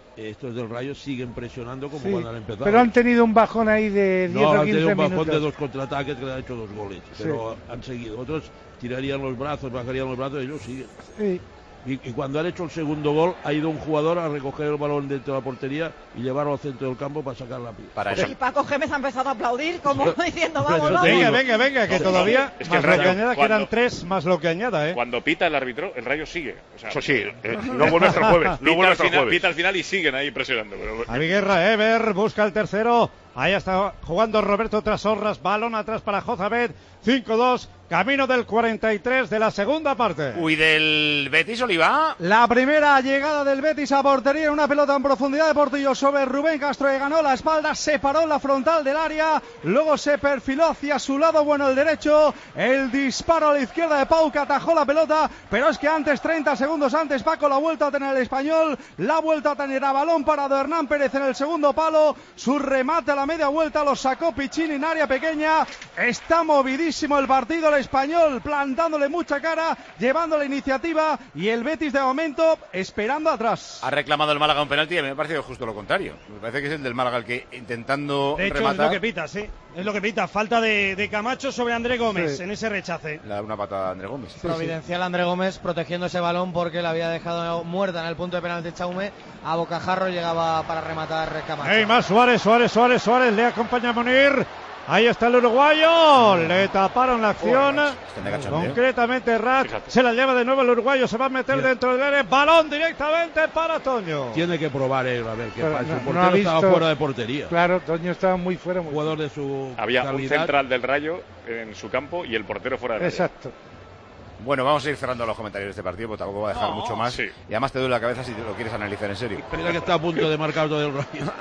estos del Rayo siguen presionando como Sí, cuando han empezado. pero han tenido un bajón ahí de diez No, o han quince tenido un bajón minutos. de dos contraataques que le han hecho dos goles, Sí. pero han seguido. Otros tirarían los brazos, bajarían los brazos y ellos siguen. Sí. Y, y cuando han hecho el segundo gol, ha ido un jugador a recoger el balón dentro de la portería y llevarlo al centro del campo para sacar la Para Y Paco Gémez ha empezado a aplaudir como diciendo, vamos, vamos. Venga, venga, venga, que No, todavía es que más el lo Rayo, que añada, que cuando- eran tres más lo que añada, ¿eh? Cuando pita el árbitro, el Rayo sigue. O sea, Eso sí, eh, no vuelve hasta el jueves. No Pita, vuelve al hasta el final, jueves. pita al final y siguen ahí presionando. Pero... Javi Guerra, Ever, busca el tercero. Ahí está jugando Roberto Trasorras. Balón atrás para Jozabet. cinco dos. Camino del cuarenta y tres de la segunda parte. Uy, del Betis, Oliva. La primera llegada del Betis a portería, una pelota en profundidad de Portillo sobre Rubén Castro, que ganó la espalda, se paró en la frontal del área, luego se perfiló hacia su lado bueno el derecho, el disparo a la izquierda de Pau que atajó la pelota, pero es que antes, treinta segundos antes, Paco la vuelta a tener el Español, la vuelta a tener a balón para Hernán Pérez en el segundo palo, su remate a la media vuelta lo sacó Piccini en área pequeña, está movidísimo el partido, el Español plantándole mucha cara, llevando la iniciativa y el Betis de momento esperando atrás. Ha reclamado el Málaga un penalti y a mí me ha parecido justo lo contrario. Me parece que es el del Málaga el que intentando De hecho, rematar. es lo que pita, sí. Es lo que pita. Falta de, de Camacho sobre André Gómez Sí. en ese rechace. Le da una patada a André Gómez. Providencial André Gómez protegiendo ese balón porque la había dejado muerta en el punto de penalti Chaume. A bocajarro llegaba para rematar Camacho. Hey, más Suárez, Suárez, Suárez, Suárez. Le acompaña Munir. Ahí está el uruguayo. Le taparon la acción. Este me cachondeo. Concretamente, Rat se la lleva de nuevo el uruguayo. Se va a meter dentro del área. Balón directamente para Toño. Tiene que probar él, a ver qué Pero pasa. no- El no portero ha visto- estaba fuera de portería. Claro, Toño estaba muy fuera. Muy Jugador de su Había un calidad. central del Rayo en su campo y el portero fuera del Rayo. Exacto. Bueno, vamos a ir cerrando los comentarios de este partido, porque tampoco va a dejar No, mucho más. sí. Y además te duele la cabeza si te lo quieres analizar en serio. Mira que está a punto de marcar todo el Rayo.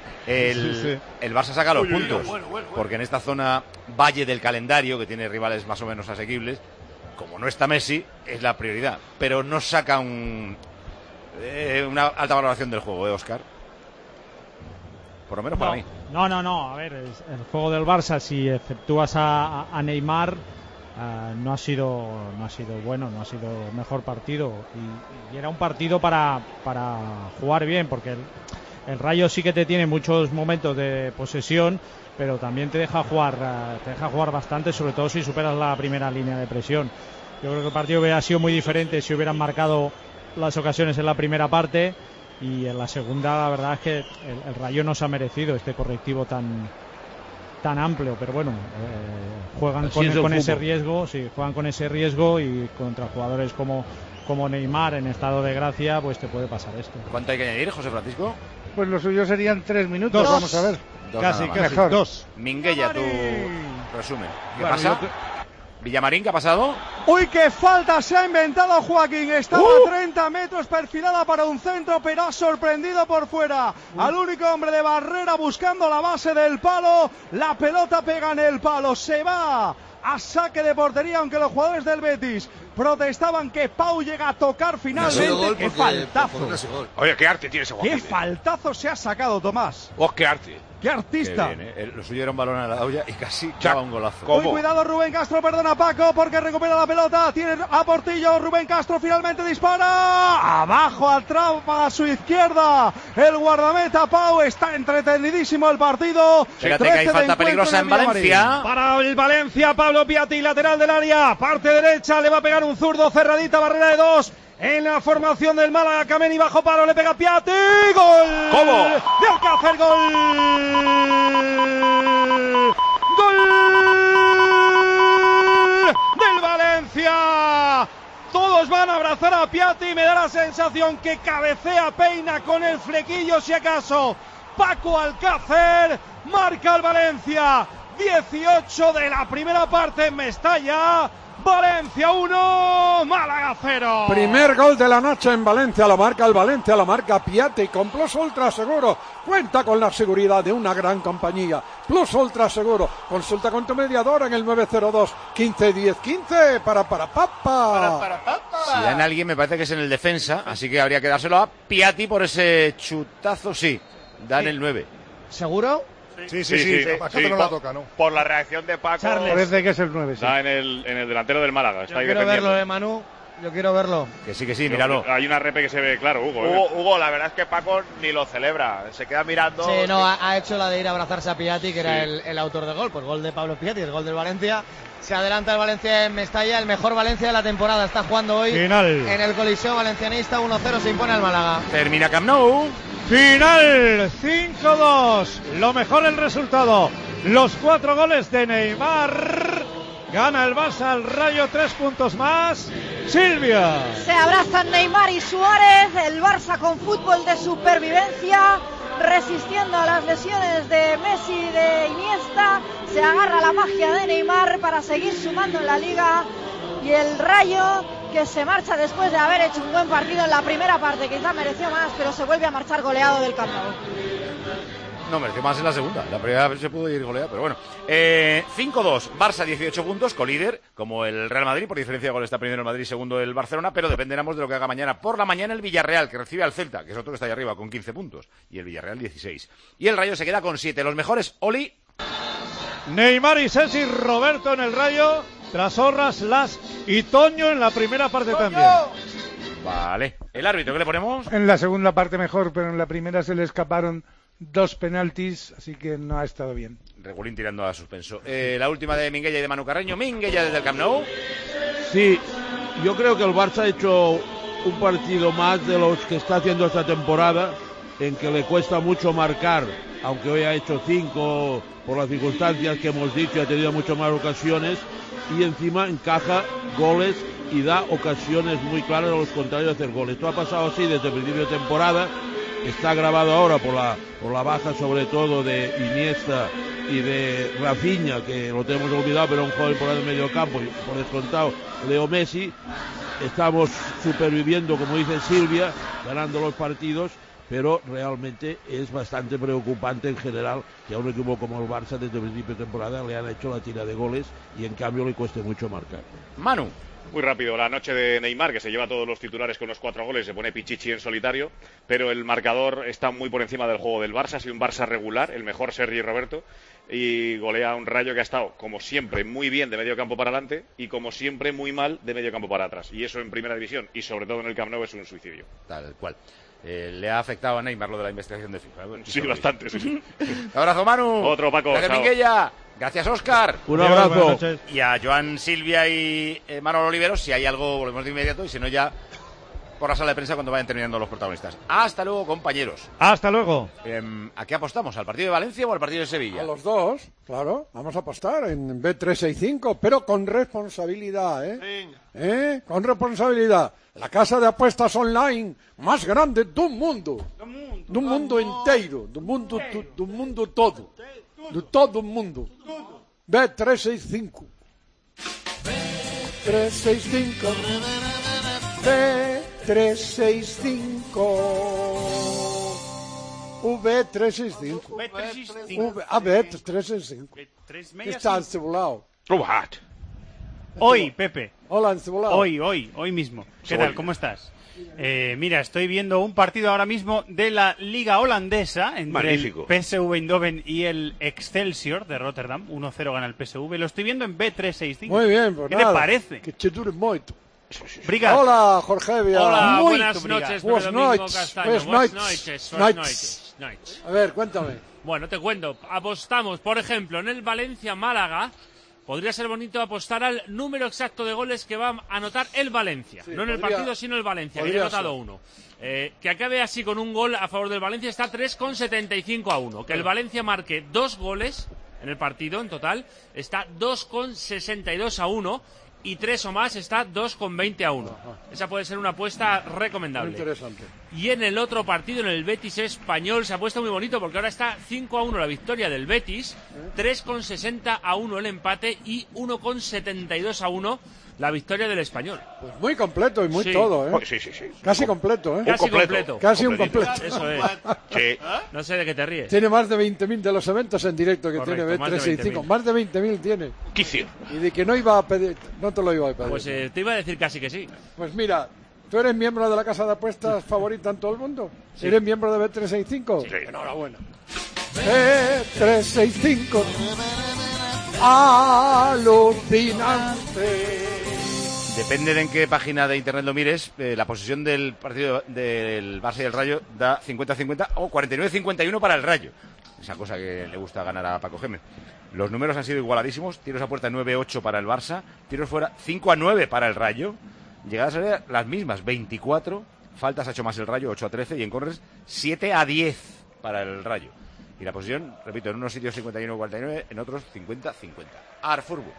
El, Sí, sí. el Barça saca los Uy, uy, uy, puntos, bueno, bueno, bueno. porque en esta zona valle del calendario, que tiene rivales más o menos asequibles, como no está Messi, es la prioridad. Pero no saca un, eh, una alta valoración del juego, ¿eh, Óscar? Por lo menos para no, mí. No, no, no. A ver, es- el juego del Barça, si exceptúas a, a- a Neymar, eh, no ha sido no ha sido bueno, no ha sido el mejor partido. Y, y era un partido para, para jugar bien, porque el, el Rayo sí que te tiene muchos momentos de posesión, pero también te deja jugar, eh, te deja jugar bastante, sobre todo si superas la primera línea de presión. Yo creo que el partido hubiera sido muy diferente si hubieran marcado las ocasiones en la primera parte. Y en la segunda, la verdad es que el, el Rayo no se ha merecido este correctivo tan tan amplio, pero bueno, eh, juegan Así con, es el con ese fútbol. riesgo, sí, juegan con ese riesgo y contra jugadores como, como Neymar en estado de gracia, pues te puede pasar esto. ¿Cuánto hay que añadir, José Francisco? Pues lo suyo serían tres minutos, Dos. vamos a ver. Dos casi, nada más. casi. Dos. Minguella, tu resumen. ¿Qué Bueno, pasa? yo creo- Villamarín, ¿qué ha pasado? Uy, qué falta se ha inventado Joaquín. Estaba ¡Uh! a treinta metros perfilada para un centro, pero ha sorprendido por fuera al único hombre de barrera buscando la base del palo. La pelota pega en el palo, se va a saque de portería, aunque los jugadores del Betis protestaban que Pau llega a tocar finalmente. ¡Qué faltazo! Oye, qué arte tiene ese ¡Qué Joaquín. faltazo se ha sacado, Tomás! Oh, qué arte. ¡Qué artista! Qué bien, ¿eh? El- Lo suyo era un balón a la olla y casi clava un golazo. Uy, cuidado Rubén Castro, perdona Paco, porque recupera la pelota, tiene a Portillo, Rubén Castro finalmente dispara, abajo atrapa a su izquierda, el guardameta Pau, está entretenidísimo el partido. Fíjate que hay trece de falta encuentro peligrosa en el Villamarín. Valencia. Para el Valencia, Pablo Piatti, lateral del área, parte derecha, le va a pegar un zurdo, cerradita, barrera de dos. En la formación del Málaga, Kameni bajo palo, le pega Piatti, gol. ¿Cómo? De Alcácer, gol. Gol del Valencia. Todos van a abrazar a Piatti, me da la sensación que cabecea, peina con el flequillo si acaso. Paco Alcácer marca el Valencia. dieciocho de la primera parte en Mestalla. Valencia uno, Málaga cero. Primer gol de la noche en Valencia, lo marca el Valencia, lo marca Piatti con Plus Ultra Seguro. Cuenta con la seguridad de una gran compañía. Plus Ultra Seguro. Consulta con tu mediador en el nueve cero dos, quince diez quince para para papa. Si dan a alguien, me parece que es en el defensa, así que habría que dárselo a Piatti por ese chutazo, sí. Dan el nueve. ¿Seguro? Sí, sí, sí. Machado no la toca, ¿no? Por la reacción de Paco. Parece que es el nueve, sí. Está en el, en el delantero del Málaga. Está Yo ahí quiero defendiendo. verlo de Manu. Yo quiero verlo. Que sí, que sí, míralo. Hay una repe que se ve claro, Hugo. Hugo, ¿eh? Hugo, la verdad es que Paco ni lo celebra. Se queda mirando. Sí, no, ha, ha hecho la de ir a abrazarse a Piatti, que sí. era el, el autor del gol. Pues gol de Pablo Piatti, el gol del Valencia. Se adelanta el Valencia en Mestalla, el mejor Valencia de la temporada. Está jugando hoy Final. en el Coliseo Valencianista. uno cero se impone al Málaga. Termina Camp Nou. Final cinco dos. Lo mejor el resultado. Los cuatro goles de Neymar. Gana el Barça al Rayo, tres puntos más. Silvia. Se abrazan Neymar y Suárez. El Barça con fútbol de supervivencia, resistiendo a las lesiones de Messi y de Iniesta. Se agarra la magia de Neymar para seguir sumando en la Liga. Y el Rayo, que se marcha después de haber hecho un buen partido en la primera parte, quizá mereció más, pero se vuelve a marchar goleado del Camp Nou. No, mereció más en la segunda. La primera vez se pudo ir goleado, pero bueno. Eh, cinco dos. Barça dieciocho puntos, colíder, como el Real Madrid. Por diferencia de gol está primero el Madrid, segundo el Barcelona, pero dependeremos de lo que haga mañana. Por la mañana el Villarreal, que recibe al Celta, que es otro que está ahí arriba, con quince puntos. Y el Villarreal dieciséis. Y el Rayo se queda con siete. Los mejores, Oli. Neymar y Ceci, Roberto en el Rayo. Trasorras, Las y Toño en la primera parte ¡Toño! También. Vale. ¿El árbitro qué le ponemos? En la segunda parte mejor, pero en la primera se le escaparon dos penaltis, así que no ha estado bien. Regulín tirando a suspenso. Eh, la última de Minguella y de Manu Carreño. Minguella desde el Camp Nou. Sí, yo creo que el Barça ha hecho un partido más de los que está haciendo esta temporada, en que le cuesta mucho marcar, aunque hoy ha hecho cinco por las circunstancias que hemos dicho, ha tenido muchas más ocasiones, y encima encaja goles y da ocasiones muy claras a los contrarios de hacer goles. Esto ha pasado así desde el principio de temporada. Está grabado ahora por la por la baja sobre todo de Iniesta y de Rafinha, que lo tenemos olvidado, pero un joven por el medio campo y por descontado Leo Messi. Estamos superviviendo, como dice Silvia, ganando los partidos, pero realmente es bastante preocupante en general que a un equipo como el Barça desde el principio de temporada le han hecho la tira de goles y en cambio le cueste mucho marcar. Manu. Muy rápido, la noche de Neymar, que se lleva todos los titulares con los cuatro goles, se pone Pichichi en solitario, pero el marcador está muy por encima del juego del Barça, ha sido un Barça regular, el mejor Sergi Roberto, y golea un Rayo que ha estado, como siempre, muy bien de medio campo para adelante y como siempre muy mal de medio campo para atrás, y eso en primera división y sobre todo en el Camp Nou es un suicidio. Tal cual. Eh, le ha afectado a Neymar lo de la investigación de FIFA. Bueno, sí, bastante, sí, sí. Abrazo, Manu. Otro, Paco. Gracias, Minguella. Gracias, Óscar. Un abrazo. Y a Joan Silvia y eh, Manuel Oliveros, si hay algo, volvemos de inmediato, y si no ya por la sala de prensa cuando vayan terminando los protagonistas. Hasta luego, compañeros. Hasta luego. Eh, ¿A qué apostamos? ¿Al partido de Valencia o al partido de Sevilla? A los dos, claro. Vamos a apostar en B trescientos sesenta y cinco, pero con responsabilidad, ¿eh? ¿Eh? Con responsabilidad. La casa de apuestas online más grande del mundo. De un mundo entero. De un mundo, de un mundo todo. De todo el mundo. B trescientos sesenta y cinco. B trescientos sesenta y cinco. B trescientos sesenta y cinco. V trescientos sesenta y cinco. B trescientos sesenta y cinco. V, ah, B trescientos sesenta y cinco. Está encebulado. Hoy, Pepe. Hola, encebulado. Hoy, hoy, hoy mismo. ¿Qué tal? ¿Cómo estás? Eh, mira, estoy viendo un partido ahora mismo de la Liga Holandesa entre Magnífico. el P S V Eindhoven y el Excelsior de Rotterdam. uno cero gana el P S V. Lo estoy viendo en B trescientos sesenta y cinco. Muy bien, pues ¿Qué nada, te parece? Que te dure moito. Obrigado. Hola, Jorge Evia. Hola, Muito buenas obrigado. noches, Buenas Pepe Domingo noites. Castaño. Buenas Buenas noites. noches, buenas Noites. noites, noites. A ver, cuéntame. Bueno, te cuento. Apostamos, por ejemplo, en el Valencia-Málaga. Podría ser bonito apostar al número exacto de goles que va a anotar el Valencia. Sí, no en el podría- partido, sino el Valencia, que ya podría ha anotado ser. uno. Eh, que acabe así con un gol a favor del Valencia está tres coma setenta y cinco a uno. Que el Valencia marque dos goles en el partido en total está dos coma sesenta y dos a uno. Y tres o más está dos coma veinte a uno. Esa puede ser una apuesta Muy recomendable. interesante. Y en el otro partido, en el Betis Español, se ha puesto muy bonito porque ahora está cinco a uno la victoria del Betis, tres coma sesenta a uno el empate y uno coma setenta y dos a uno la victoria del Español. Pues muy completo y muy Sí. todo, ¿eh? Sí, sí, sí. Casi completo, ¿eh? Casi completo. Casi un Completito. completo. Eso es. Sí. No sé de qué te ríes. Tiene más de veinte mil de los eventos en directo que Correcto, tiene B más de trescientos sesenta y cinco. veinte mil. Más de veinte mil tiene. Quicio. Y de que no iba a pedir, no te lo iba a pedir. Pues eh, te iba a decir casi que sí. Pues mira, ¿tú eres miembro de la casa de apuestas favorita en todo el mundo? ¿Eres miembro de B trescientos sesenta y cinco? Sí. Enhorabuena. B trescientos sesenta y cinco. Alucinante. Depende de en qué página de internet lo mires, eh, la posesión del partido del Barça y el Rayo da cincuenta cincuenta o cuarenta y nueve cincuenta y uno para el Rayo. Esa cosa que le gusta ganar a Paco Gémez. Los números han sido igualadísimos. Tiros a puerta nueve ocho para el Barça. Tiros fuera cinco a nueve para el Rayo. Llegadas a ser las mismas, veinticuatro. Faltas ha hecho más el Rayo, ocho a trece. Y en corners, siete a diez para el Rayo. Y la posición, repito, en unos sitios cincuenta y uno cuarenta y nueve, en otros cincuenta cincuenta. Arfurbu.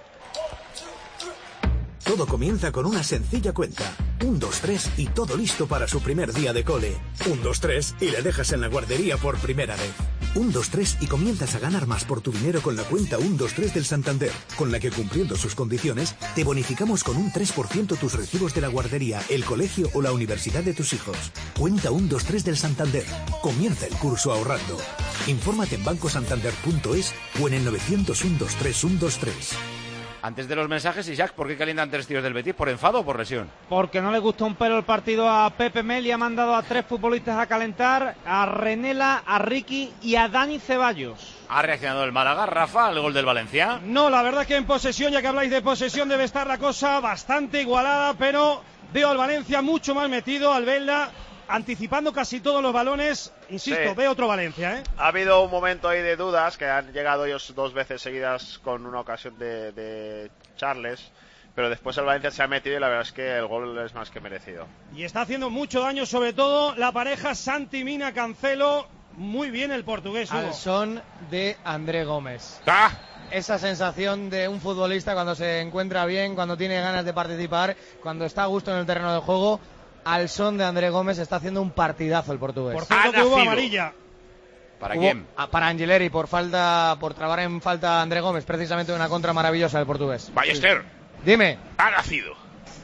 Todo comienza con una sencilla cuenta. Un, dos, tres y todo listo para su primer día de cole. Un, dos, tres y le dejas en la guardería por primera vez. Un, dos, tres y comienzas a ganar más por tu dinero con la cuenta uno, dos, tres del Santander, con la que, cumpliendo sus condiciones, te bonificamos con un tres por ciento tus recibos de la guardería, el colegio o la universidad de tus hijos. Cuenta uno, dos, tres del Santander. Comienza el curso ahorrando. Infórmate en banco santander punto es o en el novecientos uno, dos, tres, uno, dos, tres. Antes de los mensajes, Isaac, ¿por qué calientan tres tíos del Betis? ¿Por enfado o por lesión? Porque no le gustó un pelo el partido a Pepe Mel y ha mandado a tres futbolistas a calentar, a Renela, a Ricky y a Dani Ceballos. ¿Ha reaccionado el Málaga, Rafa, al gol del Valencia? No, la verdad que en posesión, ya que habláis de posesión, debe estar la cosa bastante igualada, pero veo al Valencia mucho más metido, al Velda anticipando casi todos los balones. Insisto, Sí. veo otro Valencia, ¿eh? Ha habido un momento ahí de dudas, que han llegado ellos dos veces seguidas con una ocasión de, de Charles, pero después el Valencia se ha metido y la verdad es que el gol es más que merecido. Y está haciendo mucho daño, sobre todo la pareja Santi Mina Cancelo. Muy bien el portugués, Hugo. Al son de André Gómez. ¡Ah! Esa sensación de un futbolista cuando se encuentra bien, cuando tiene ganas de participar, cuando está a gusto en el terreno de juego. Al son de André Gómez está haciendo un partidazo el portugués. Por cierto, que hubo amarilla. ¿Para Hubo- quién? ah, para Angileri, por falta, por trabar en falta a André Gómez, precisamente una contra maravillosa del portugués. Ballester. Dime. Ha nacido.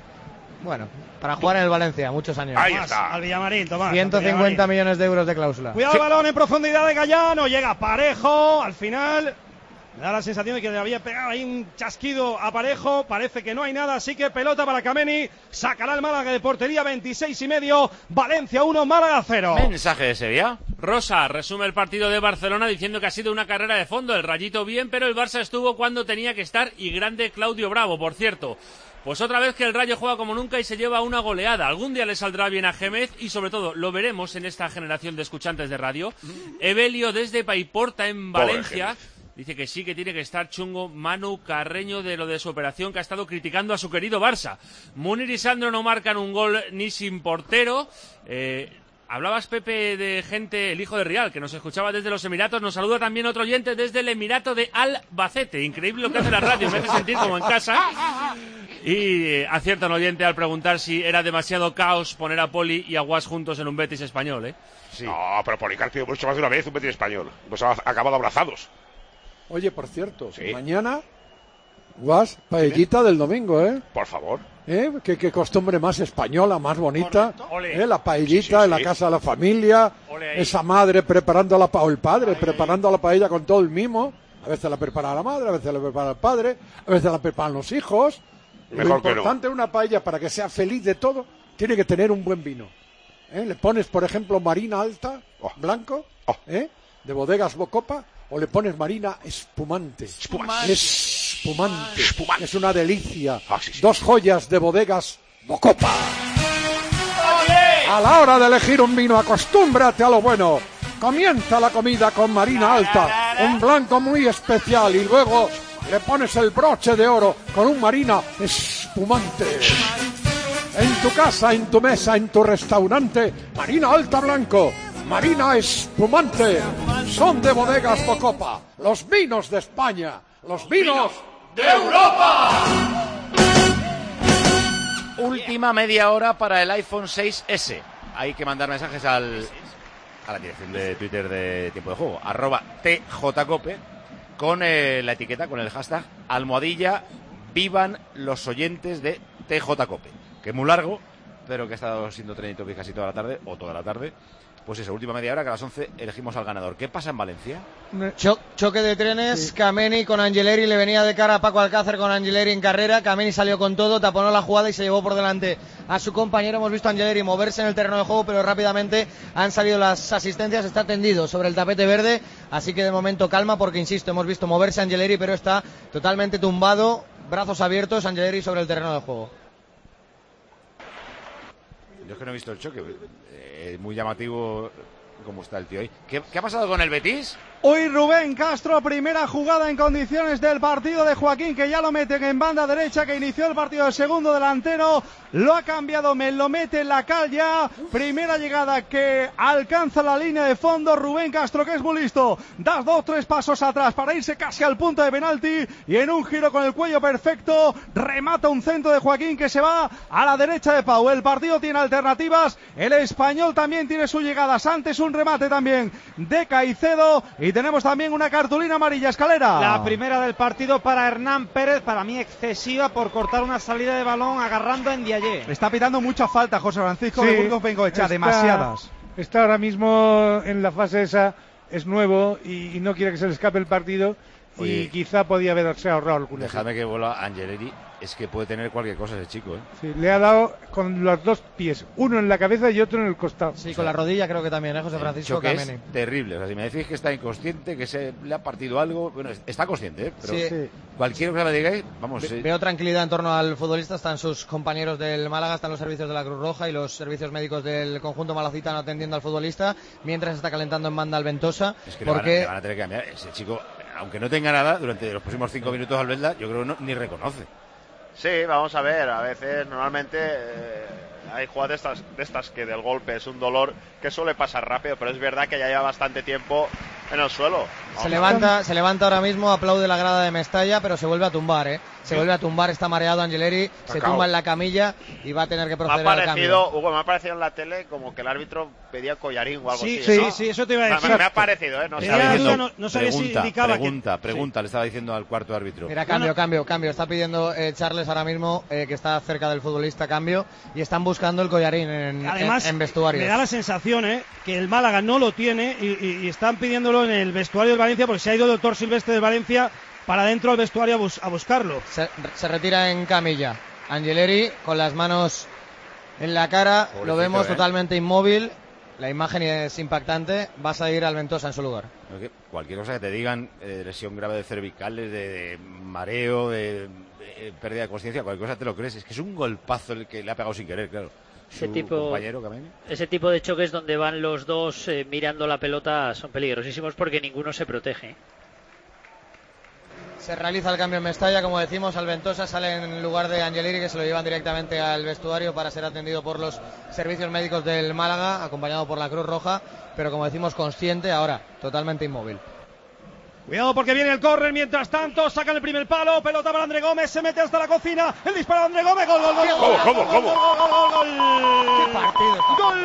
Bueno, para jugar en el Valencia, muchos años. Ahí Tomás, está. Al Villamarín, Tomás. ciento al cincuenta Villamarín. millones de euros de cláusula. Cuidado el balón en profundidad de Gallano. Llega Parejo. Al final me da la sensación de que le había pegado ahí un chasquido a Parejo. Parece que no hay nada, así que pelota para Kameni. Sacará el Málaga de portería, veintiséis y medio. Valencia uno, Málaga cero. Mensaje de Sevilla. Rosa resume el partido de Barcelona diciendo que ha sido una carrera de fondo. El Rayito bien, pero el Barça estuvo cuando tenía que estar, y grande Claudio Bravo, por cierto. Pues otra vez que el Rayo juega como nunca y se lleva una goleada. Algún día le saldrá bien a Gémez y sobre todo lo veremos en esta generación de escuchantes de radio. Evelio desde Paiporta en Pobre Valencia Gémez. dice que sí, que tiene que estar chungo Manu Carreño de lo de su operación, que ha estado criticando a su querido Barça. Munir y Sandro no marcan un gol ni sin portero. Eh... Hablabas, Pepe, de gente, el hijo de Rial, que nos escuchaba desde los Emiratos. Nos saluda también otro oyente desde el Emirato de Albacete. Increíble lo que hace la radio, me hace sentir como en casa. Y eh, acierta un oyente al preguntar si era demasiado caos poner a Poli y a Guas juntos en un Betis español, ¿eh? Sí. No, pero Policarpio mucho más de una vez un Betis español. Pues han acabado abrazados. Oye, por cierto, Sí. mañana, Guas, paellita del domingo, ¿eh? Por favor. ¿Eh? ¿Qué, qué costumbre más española, más bonita. Ole. ¿Eh? La paellita Sí, sí, en la sí. casa de la familia. Ole ahí. Esa madre preparando la pa o el padre preparando la paella con todo el mimo. A veces la prepara la madre, a veces la prepara el padre, a veces la preparan los hijos. Mejor Lo que no. importante de una paella, para que sea feliz de todo, tiene que tener un buen vino. ¿Eh? Le pones, por ejemplo, Marina Alta, Oh. blanco, Oh. ¿eh? de bodegas Bocopa, o le pones Marina Espumante. Espumante. Espumante. Espumante. Es una delicia. Ah, sí, sí. Dos joyas de bodegas Bocopa. A la hora de elegir un vino, acostúmbrate a lo bueno. Comienza la comida con Marina Alta, un blanco muy especial, y luego le pones el broche de oro con un Marina Espumante. En tu casa, en tu mesa, en tu restaurante, Marina Alta Blanco, Marina Espumante, son de bodegas Bocopa, los vinos de España, los vinos de Europa. Última media hora para el iPhone seis ese. Hay que mandar mensajes al, a la dirección de Twitter de Tiempo de Juego, arroba tjcope, con eh, la etiqueta, con el hashtag almohadilla vivan los oyentes de tjcope, que es muy largo, pero que ha estado siendo trending topic casi toda la tarde, o toda la tarde. Pues eso, última media hora, que a las once elegimos al ganador. ¿Qué pasa en Valencia? Cho- choque de trenes, Kameni con Angileri, le venía de cara a Paco Alcácer con Angileri en carrera, Kameni salió con todo, taponó la jugada y se llevó por delante a su compañero. Hemos visto a Angileri moverse en el terreno de juego, pero rápidamente han salido las asistencias, está tendido sobre el tapete verde, así que de momento calma, porque insisto, hemos visto moverse a Angileri, pero está totalmente tumbado, brazos abiertos, Angileri sobre el terreno de juego. Yo es que no he visto el choque. Eh, muy llamativo cómo está el tío ahí. ¿Qué, ¿Qué ha pasado con el Betis? Hoy Rubén Castro, primera jugada en condiciones del partido de Joaquín, que ya lo meten en banda derecha, que inició el partido del segundo delantero, lo ha cambiado, me lo mete en la cal ya, primera llegada que alcanza la línea de fondo, Rubén Castro, que es muy listo, da dos, tres pasos atrás para irse casi al punto de penalti, y en un giro con el cuello perfecto, remata un centro de Joaquín que se va a la derecha de Pau. El partido tiene alternativas, el Español también tiene sus llegadas, antes un remate también de Caicedo, y tenemos también una cartulina amarilla, Escalera. La primera del partido para Hernán Pérez, para mí excesiva por cortar una salida de balón agarrando en Ndiaye. Está pitando mucha falta José Francisco Sí, de Burgos Bengoechea, está- demasiadas. Está ahora mismo en la fase esa, es nuevo y, y no quiere que se le escape el partido. Oye, y quizá podía haberse ahorrado el culo. Dejadme que vuelva Angeleri. Es que puede tener cualquier cosa ese chico, ¿eh? Sí, le ha dado con los dos pies, uno en la cabeza y otro en el costado. Sí, con la rodilla creo que también, ¿eh, José Francisco Choque Kameni? es terrible. O sea, si me decís que está inconsciente, que se le ha partido algo, bueno, está consciente, ¿eh? Pero Sí. Sí. cualquier cosa que me digáis, vamos. Ve- eh, Veo tranquilidad en torno al futbolista, están sus compañeros del Málaga, están los servicios de la Cruz Roja y los servicios médicos del conjunto malacitano atendiendo al futbolista, mientras está calentando en banda Alventosa, es que le van, a, porque le van a tener que cambiar. Ese chico, aunque no tenga nada, durante los próximos cinco minutos al verla, yo creo que no, ni reconoce. Sí, vamos a ver, a veces normalmente eh, hay jugadas de estas, de estas que del golpe es un dolor que suele pasar rápido, pero es verdad que ya lleva bastante tiempo en el suelo. Vamos se a levanta, ver. se levanta ahora mismo, aplaude la grada de Mestalla, pero se vuelve a tumbar, ¿eh? Se vuelve a tumbar, está mareado Angeleri, se Cacao. tumba en la camilla y va a tener que Me ha proceder al parecido, cambio. Hugo, me ha parecido en la tele como que el árbitro pedía collarín o algo Sí, así. sí, ¿no? sí, eso te iba a Me- decir. Me, me ha parecido, ¿eh? No sé. Tenía duda, no- no sabía si pregunta, indicaba que- pregunta, pregunta, le estaba diciendo al cuarto árbitro. Mira, cambio, cambio, cambio. Está pidiendo eh, Charles ahora mismo, eh, que está cerca del futbolista, cambio. Y están buscando el collarín en, Además, en, en vestuarios. me da la sensación ¿eh? que el Málaga no lo tiene y, y- y están pidiéndolo en el vestuario del Valencia porque se ha ido el doctor Silvestre del Valencia para dentro del vestuario a, bus- a buscarlo. Se, se retira en camilla. Angeleri con las manos en la cara. Pobrecito, Lo vemos ¿eh? totalmente inmóvil. La imagen es impactante. Va a salir Alventosa en su lugar. Porque cualquier cosa que te digan, eh, lesión grave de cervicales, de, de mareo, de, de pérdida de conciencia, cualquier cosa te lo crees. Es que es un golpazo el que le ha pegado sin querer, claro. Ese Su tipo, compañero Kameni. ese tipo de choques donde van los dos eh, mirando la pelota son peligrosísimos porque ninguno se protege. Se realiza el cambio en Mestalla, como decimos, Alventosa sale en lugar de Angeleri, que se lo llevan directamente al vestuario para ser atendido por los servicios médicos del Málaga, acompañado por la Cruz Roja, pero como decimos, consciente, ahora totalmente inmóvil. Cuidado porque viene el córner, mientras tanto sacan el primer palo, pelota para André Gómez, se mete hasta la cocina, el disparo de André Gómez, gol, gol, gol, gol, ¿Cómo, gol, cómo, gol, cómo? gol, gol, gol, gol. ¡Qué partido! ¡Gol!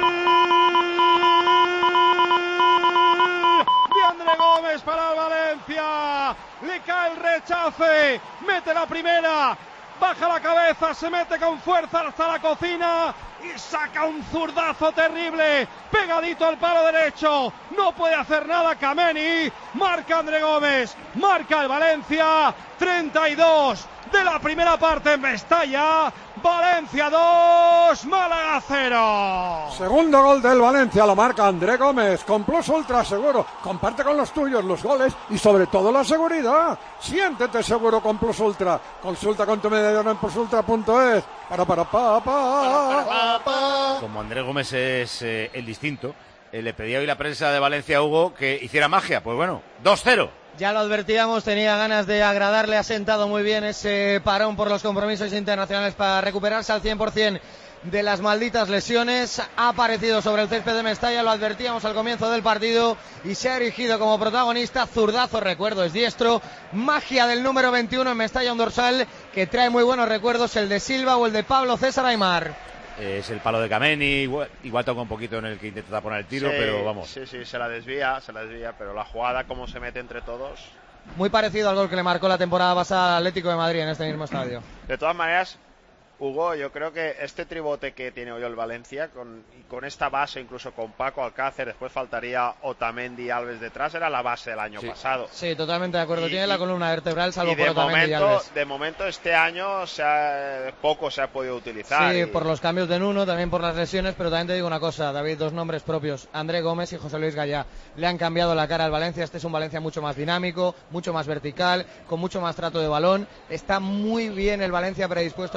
De André Gómez para el Valencia, le cae el rechace, mete la primera, baja la cabeza, se mete con fuerza hasta la cocina y saca un zurdazo terrible, pegadito al palo derecho, no puede hacer nada Kameni, marca André Gómez, marca el Valencia, treinta y dos de la primera parte en Mestalla, Valencia dos, Málaga cero. Segundo gol del Valencia, lo marca André Gómez, con Plus Ultra seguro, comparte con los tuyos los goles y sobre todo la seguridad. Siéntete seguro con Plus Ultra, consulta con tu mediador en plus ultra punto es. Para, para, pa, pa, pa. Como Andrés Gómez es eh, el distinto, eh, le pedía hoy la prensa de Valencia a Hugo que hiciera magia. Pues bueno, dos cero. Ya lo advertíamos, tenía ganas de agradarle, ha sentado muy bien ese parón por los compromisos internacionales para recuperarse al cien por ciento de las malditas lesiones. Ha aparecido sobre el césped de Mestalla, lo advertíamos al comienzo del partido y se ha erigido como protagonista. Zurdazo, recuerdo, es diestro. Magia del número veintiuno en Mestalla, un dorsal que trae muy buenos recuerdos, el de Silva o el de Pablo César Aimar. Es el palo de Kameni, igual, igual toca un poquito en el que intenta poner el tiro, Sí, pero vamos. Sí, sí, se la desvía, se la desvía, pero la jugada, cómo se mete entre todos. Muy parecido al gol que le marcó la temporada pasada al Atlético de Madrid en este mismo estadio. De todas maneras, Hugo, yo creo que este tribote que tiene hoy el Valencia, con, y con esta base, incluso con Paco Alcácer, después faltaría Otamendi y Alves detrás, era la base del año Sí. pasado. Sí, totalmente de acuerdo. Y- Tiene la y- columna vertebral, salvo Y por de Otamendi y momento, Alves. de momento este año se ha- poco se ha podido utilizar. Sí, y- por los cambios de Nuno, también por las lesiones, pero también te digo una cosa, David, dos nombres propios, André Gómez y José Luis Gallá. Le han cambiado la cara al Valencia, este es un Valencia mucho más dinámico, mucho más vertical, con mucho más trato de balón. Está muy bien el Valencia predispuesto en el día de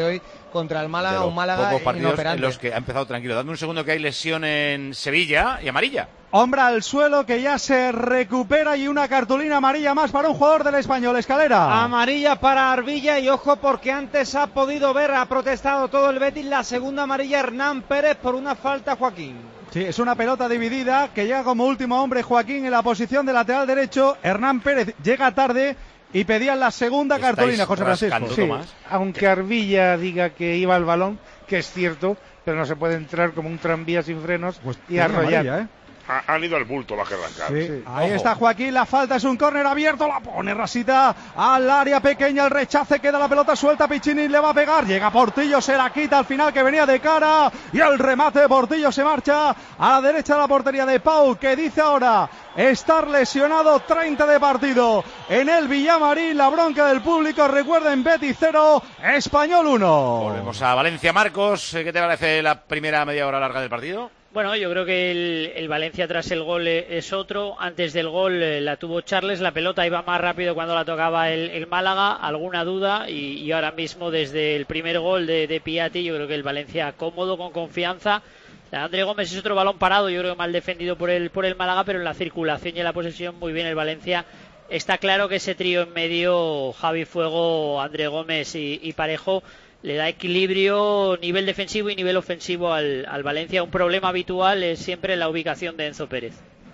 hoy contra el Málaga, un Málaga pocos partidos inoperante. en los que ha empezado tranquilo. Dame un segundo que hay lesión en Sevilla y amarilla. Hombre al suelo que ya se recupera y una cartulina amarilla más para un jugador del Español. Escalera. Amarilla para Arvilla y ojo porque antes ha podido ver, ha protestado todo el Betis, la segunda amarilla Hernán Pérez por una falta Joaquín. Sí, es una pelota dividida que llega como último hombre Joaquín en la posición de lateral derecho. Hernán Pérez llega tarde y pedían la segunda cartulina, José Francisco. Sí, aunque Arvilla diga que iba al balón, que es cierto, pero no se puede entrar como un tranvía sin frenos pues y arrollar. Amarilla, ¿eh? Ha, han ido al bulto más que arrancar. Sí. Sí. Ahí Ojo. Está Joaquín, la falta es un córner abierto, la pone Rasita al área pequeña, el rechace, queda la pelota suelta, Piccini le va a pegar, llega Portillo, se la quita al final que venía de cara y el remate de Portillo se marcha a la derecha de la portería de Pau, que dice ahora estar lesionado, treinta de partido en el Villamarín, la bronca del público, recuerden, Betis cero, Español uno. Volvemos a Valencia. Marcos, ¿qué te parece la primera media hora larga del partido? Bueno, yo creo que el, el Valencia tras el gol es otro. Antes del gol eh, la tuvo Charles, la pelota iba más rápido cuando la tocaba el, el Málaga, alguna duda, y, y ahora mismo desde el primer gol de, de Piatti yo creo que el Valencia cómodo, con confianza. André Gómez es otro balón parado, yo creo que mal defendido por el, por el Málaga, pero en la circulación y en la posesión muy bien el Valencia. Está claro que ese trío en medio, Javi Fuego, André Gómez y, y Parejo, le da equilibrio, nivel defensivo y nivel ofensivo al, al Valencia. Un problema habitual es siempre la ubicación de Enzo Pérez.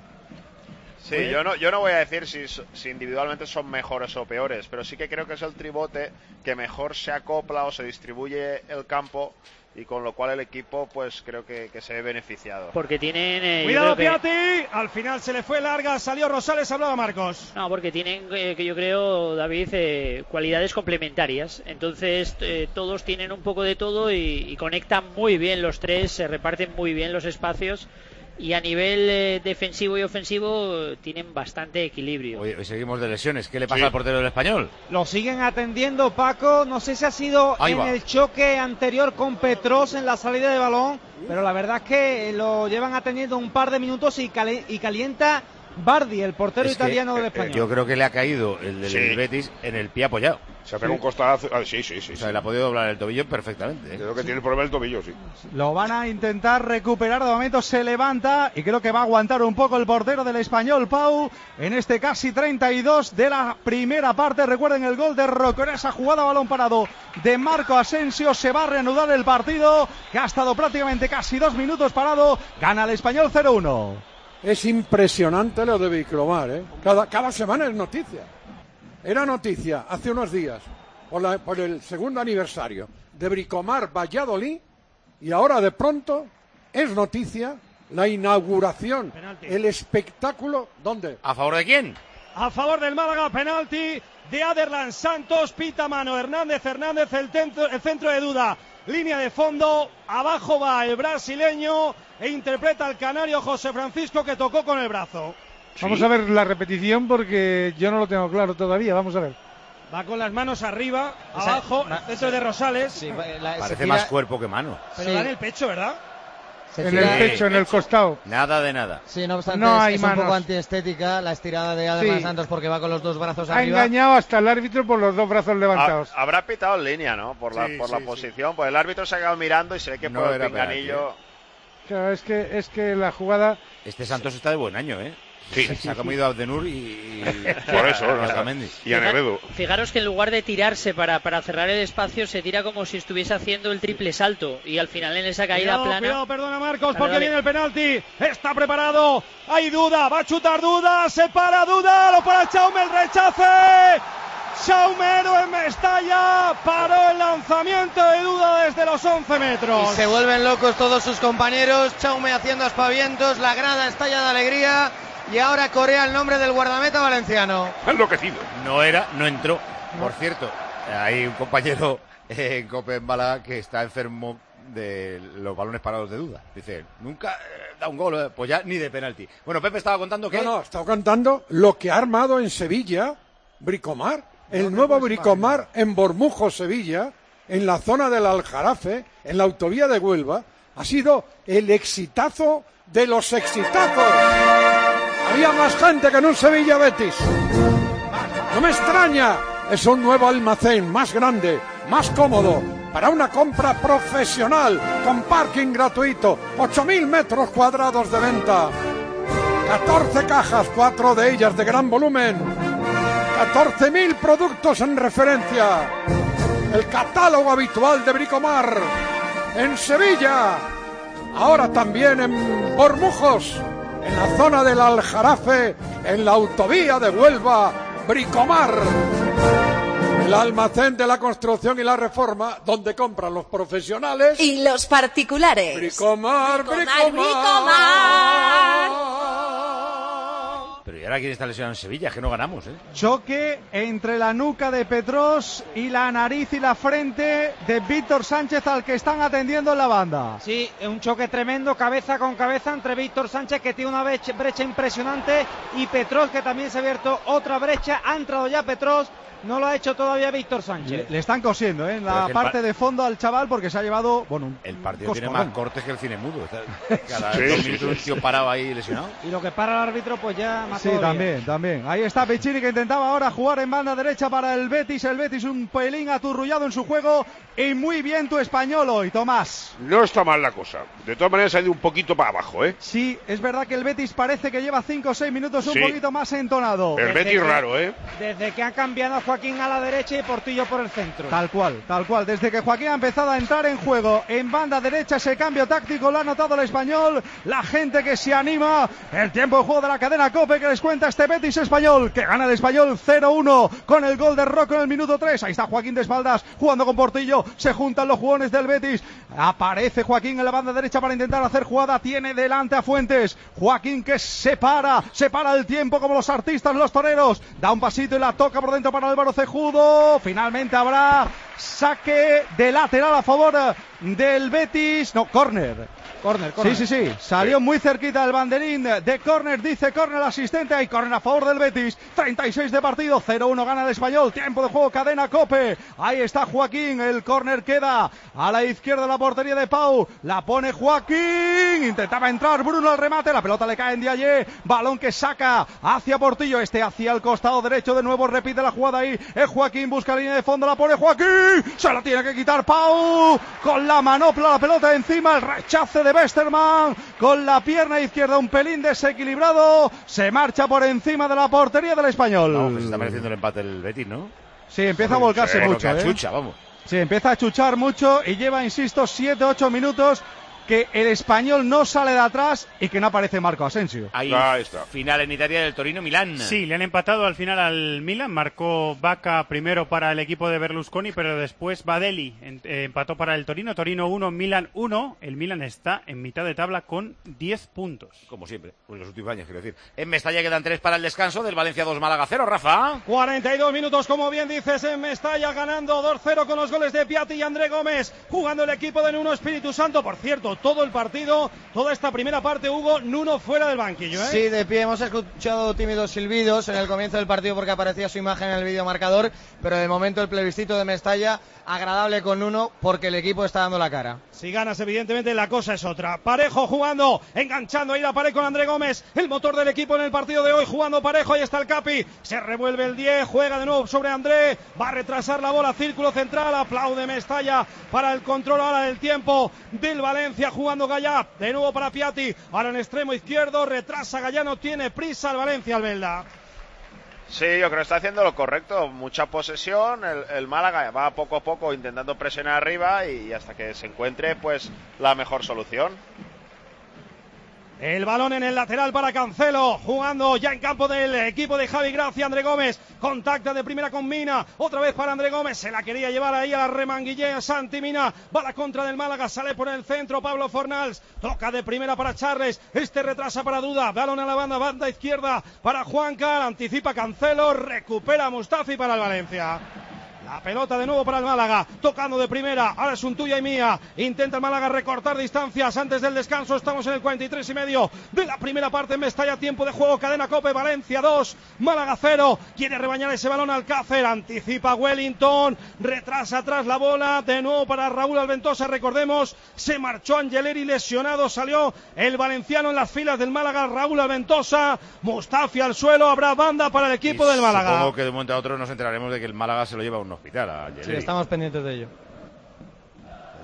Sí, yo no, yo no voy a decir si, si individualmente son mejores o peores, pero sí que creo que es el tribote que mejor se acopla o se distribuye el campo, y con lo cual el equipo pues creo que, que se ve beneficiado. Porque tienen... Eh, Cuidado Piatti, que... al final se le fue larga, salió Rosales, hablaba Marcos. No, porque tienen, eh, que yo creo, David, eh, cualidades complementarias. Entonces eh, todos tienen un poco de todo y, y conectan muy bien los tres, se reparten muy bien los espacios. Y a nivel eh, defensivo y ofensivo eh, tienen bastante equilibrio. Hoy, hoy seguimos de lesiones. ¿Qué le pasa sí. al portero del Español? Lo siguen atendiendo, Paco. No sé si ha sido Ahí en va. el choque anterior con Petros en la salida de balón, pero la verdad es que lo llevan atendiendo un par de minutos y, cali- y calienta Bardi, el portero Es que, italiano del eh, Español. Yo creo que le ha caído el del Sí. Betis en el pie apoyado. Se ha pegado Sí. un costadazo. Ah, sí, sí, sí. O sea, le ha podido doblar el tobillo perfectamente. ¿eh? Creo que tiene el problema del tobillo, sí. Lo van a intentar recuperar, de momento se levanta y creo que va a aguantar un poco el portero del Español, Pau, en este casi treinta y dos de la primera parte. Recuerden el gol de Rocco en esa jugada a balón parado de Marco Asensio. Se va a reanudar el partido, que ha estado prácticamente casi dos minutos parado. Gana el Español cero uno. Es impresionante lo de Bricomar, ¿eh? Cada, cada semana es noticia. Era noticia hace unos días por, la, por el segundo aniversario de Bricomar Valladolid, y ahora de pronto es noticia la inauguración, Penalti. el espectáculo. ¿Dónde? ¿A favor de quién? A favor del Málaga, penalti de Aderlan Santos, pita mano Hernández Hernández, el centro, el centro de duda, línea de fondo, abajo va el brasileño e interpreta al canario José Francisco, que tocó con el brazo. Vamos a ver la repetición porque yo no lo tengo claro todavía, vamos a ver. Va con las manos arriba, Esa- abajo, va- el centro de Rosales, Sí, la- se Parece tira- más cuerpo que mano. pero sí. da en el pecho, ¿verdad? se En tira- el pecho, en el costado. Nada de nada. Sí, no obstante, No es, hay es un poco manos. antiestética la estirada de Aderlan Sí. Santos, porque va con los dos brazos Ha arriba. engañado hasta el árbitro por los dos brazos levantados. Ha- habrá pitado en línea, ¿no? Por la, Sí, por sí, la sí. posición, pues el árbitro se ha quedado mirando y se ve que No por el era pinganillo... Claro, es que, es que la jugada... Este Santos está de buen año, ¿eh? Sí. Se ha comido a Abdenur y... y- Por eso, y a ¿no? Otamendi. Y a Negredo. Fijaros que en lugar de tirarse para, para cerrar el espacio, se tira como si estuviese haciendo el triple salto. Y al final en esa caída Cuidado, plana... cuidado, perdona Marcos, Dale, porque dale. viene el penalti. Está preparado. Hay duda, va a chutar duda, se para duda, lo para Chaume, el rechace. Chaume, héroe en Mestalla, paró el lanzamiento de duda desde los once metros. Y se vuelven locos todos sus compañeros. Chaume haciendo aspavientos, la grada estalla de alegría. Y ahora corea el nombre del guardameta valenciano. Enloquecido. No era, no entró. Por cierto, hay un compañero en Cope en Málaga que está enfermo de los balones parados de duda. Dice, nunca eh, da un gol, eh, pues ya ni de penalti. Bueno, Pepe estaba contando que... No, no, estaba contando lo que ha armado en Sevilla Bricomar, el nuevo Bricomar en Bormujo, Sevilla, en la zona del Aljarafe, en la autovía de Huelva, ha sido el exitazo de los exitazos. Había más gente que en un Sevilla Betis. No me extraña, es un nuevo almacén más grande, más cómodo, para una compra profesional con parking gratuito, ocho mil metros cuadrados de venta, catorce cajas, cuatro de ellas de gran volumen, catorce mil productos en referencia, el catálogo habitual de Bricomar en Sevilla, ahora también en Bormujos, en la zona del Aljarafe, en la autovía de Huelva. Bricomar, el almacén de la construcción y la reforma, donde compran los profesionales y los particulares. Bricomar, Bricomar, Bricomar. Pero ¿y ahora quién está lesionado en Sevilla? Que no ganamos, ¿eh? Choque entre la nuca de Petros y la nariz y la frente de Víctor Sánchez, al que están atendiendo en la banda. Sí, un choque tremendo, cabeza con cabeza entre Víctor Sánchez, que tiene una brecha, brecha impresionante, y Petros, que también se ha abierto otra brecha. Ha entrado ya Petros, no lo ha hecho todavía Víctor Sánchez. Le, le están cosiendo, ¿eh? En la parte de fondo al chaval, porque se ha llevado, bueno, un el partido coscorrón. tiene más cortes que el cine mudo. Cada Sí, dos sí, minutos un tío parado ahí lesionado. Y lo que para el árbitro, pues ya más Sí, todavía. también, también. Ahí está Piccini, que intentaba ahora jugar en banda derecha para el Betis. El Betis un pelín aturrullado en su juego. Y muy bien tu español hoy, Tomás. No está mal la cosa. De todas maneras ha ido un poquito para abajo, ¿eh? Sí, es verdad que el Betis parece que lleva cinco o seis minutos un Sí. poquito más entonado. El Betis raro, ¿eh? Desde que han cambiado a Joaquín a la derecha y Portillo por el centro. Tal cual, tal cual. Desde que Joaquín ha empezado a entrar en juego en banda derecha, ese cambio táctico lo ha notado el español. La gente que se anima. El tiempo de juego de la cadena COPE que les cuenta este Betis español, que gana el español cero uno con el gol de Rocco en el minuto tres. Ahí está Joaquín de espaldas jugando con Portillo. Se juntan los jugones del Betis. Aparece Joaquín en la banda derecha para intentar hacer jugada. Tiene delante a Fuentes. Joaquín que se para, se para el tiempo como los artistas, los toreros. Da un pasito y la toca por dentro para Álvaro Cejudo. Finalmente habrá saque de lateral a favor del Betis. No, córner. Córner, Sí, sí, sí. Salió muy cerquita el banderín de córner. Dice córner el asistente. Hay córner a favor del Betis. treinta y seis de partido. cero uno gana el español. Tiempo de juego. Cadena COPE. Ahí está Joaquín. El córner queda a la izquierda de la portería de Pau. La pone Joaquín. Intentaba entrar Bruno al remate. La pelota le cae en Diaye. Balón que saca hacia Portillo. Este hacia el costado derecho. De nuevo repite la jugada ahí. Es Joaquín. Busca línea de fondo. La pone Joaquín. Se la tiene que quitar Pau. Con la manopla. La pelota encima. El rechace de Westerman con la pierna izquierda un pelín desequilibrado, se marcha por encima de la portería del español. Vamos, que se está mereciendo el empate el Betis, ¿no? Sí, empieza a volcarse Sí, mucho, lo que ¿eh? achucha, vamos. Sí, empieza a chuchar mucho y lleva, insisto, siete ocho minutos que el español no sale de atrás y que no aparece Marco Asensio. Ahí está. Final en Italia del Torino-Milán. Sí, le han empatado al final al Milan. Marcó Vaca primero para el equipo de Berlusconi, pero después Badeli en, eh, empató para el Torino. Torino uno, Milan uno. El Milan está en mitad de tabla con diez puntos. Como siempre, en los últimos años, quiero decir. En Mestalla quedan tres para el descanso del Valencia dos, Málaga cero, Rafa. cuarenta y dos minutos, como bien dices, en Mestalla, ganando dos cero con los goles de Piatti y André Gómez, jugando el equipo de Nuno Espíritu Santo. Por cierto, todo el partido, toda esta primera parte, Hugo, Nuno fuera del banquillo, ¿eh? Sí, de pie. Hemos escuchado tímidos silbidos en el comienzo del partido porque aparecía su imagen en el videomarcador, pero de momento el plebiscito de Mestalla agradable con Nuno porque el equipo está dando la cara. Si ganas, evidentemente, la cosa es otra. Parejo jugando, enganchando ahí la pared con André Gómez, el motor del equipo en el partido de hoy, jugando Parejo. Ahí está el Capi, se revuelve el diez, juega de nuevo sobre André, va a retrasar la bola, círculo central, aplaude Mestalla para el control ahora del tiempo del Valencia, jugando Gallá, de nuevo para Piatti, ahora en extremo izquierdo, retrasa Gallá, no tiene prisa el Valencia, Albelda. Sí, yo creo que está haciendo lo correcto, mucha posesión, el, el Málaga va poco a poco intentando presionar arriba y hasta que se encuentre pues la mejor solución. El balón en el lateral para Cancelo, jugando ya en campo del equipo de Javi Gracia. André Gómez contacta de primera con Mina, otra vez para André Gómez, se la quería llevar ahí a la remanguillea Santi Mina, va a la contra del Málaga, sale por el centro Pablo Fornals, toca de primera para Charles, este retrasa para Duda, balón a la banda, banda izquierda para Juancar, anticipa Cancelo, recupera Mustafi para el Valencia. La pelota de nuevo para el Málaga, tocando de primera, ahora es un tuya y mía, intenta el Málaga recortar distancias antes del descanso, estamos en el cuarenta y tres y medio de la primera parte en Mestalla, tiempo de juego, cadena COPE, Valencia dos, Málaga cero, quiere rebañar ese balón Alcácer, anticipa Wellington, retrasa atrás la bola, de nuevo para Raúl Alventosa, recordemos, se marchó Angeleri lesionado, salió el valenciano en las filas del Málaga, Raúl Alventosa, Mustafi al suelo, habrá banda para el equipo Y del Málaga. Supongo que de un momento a otro nos enteraremos de que el Málaga se lo lleva a un hospital a Angeleri. Sí, estamos pendientes de ello.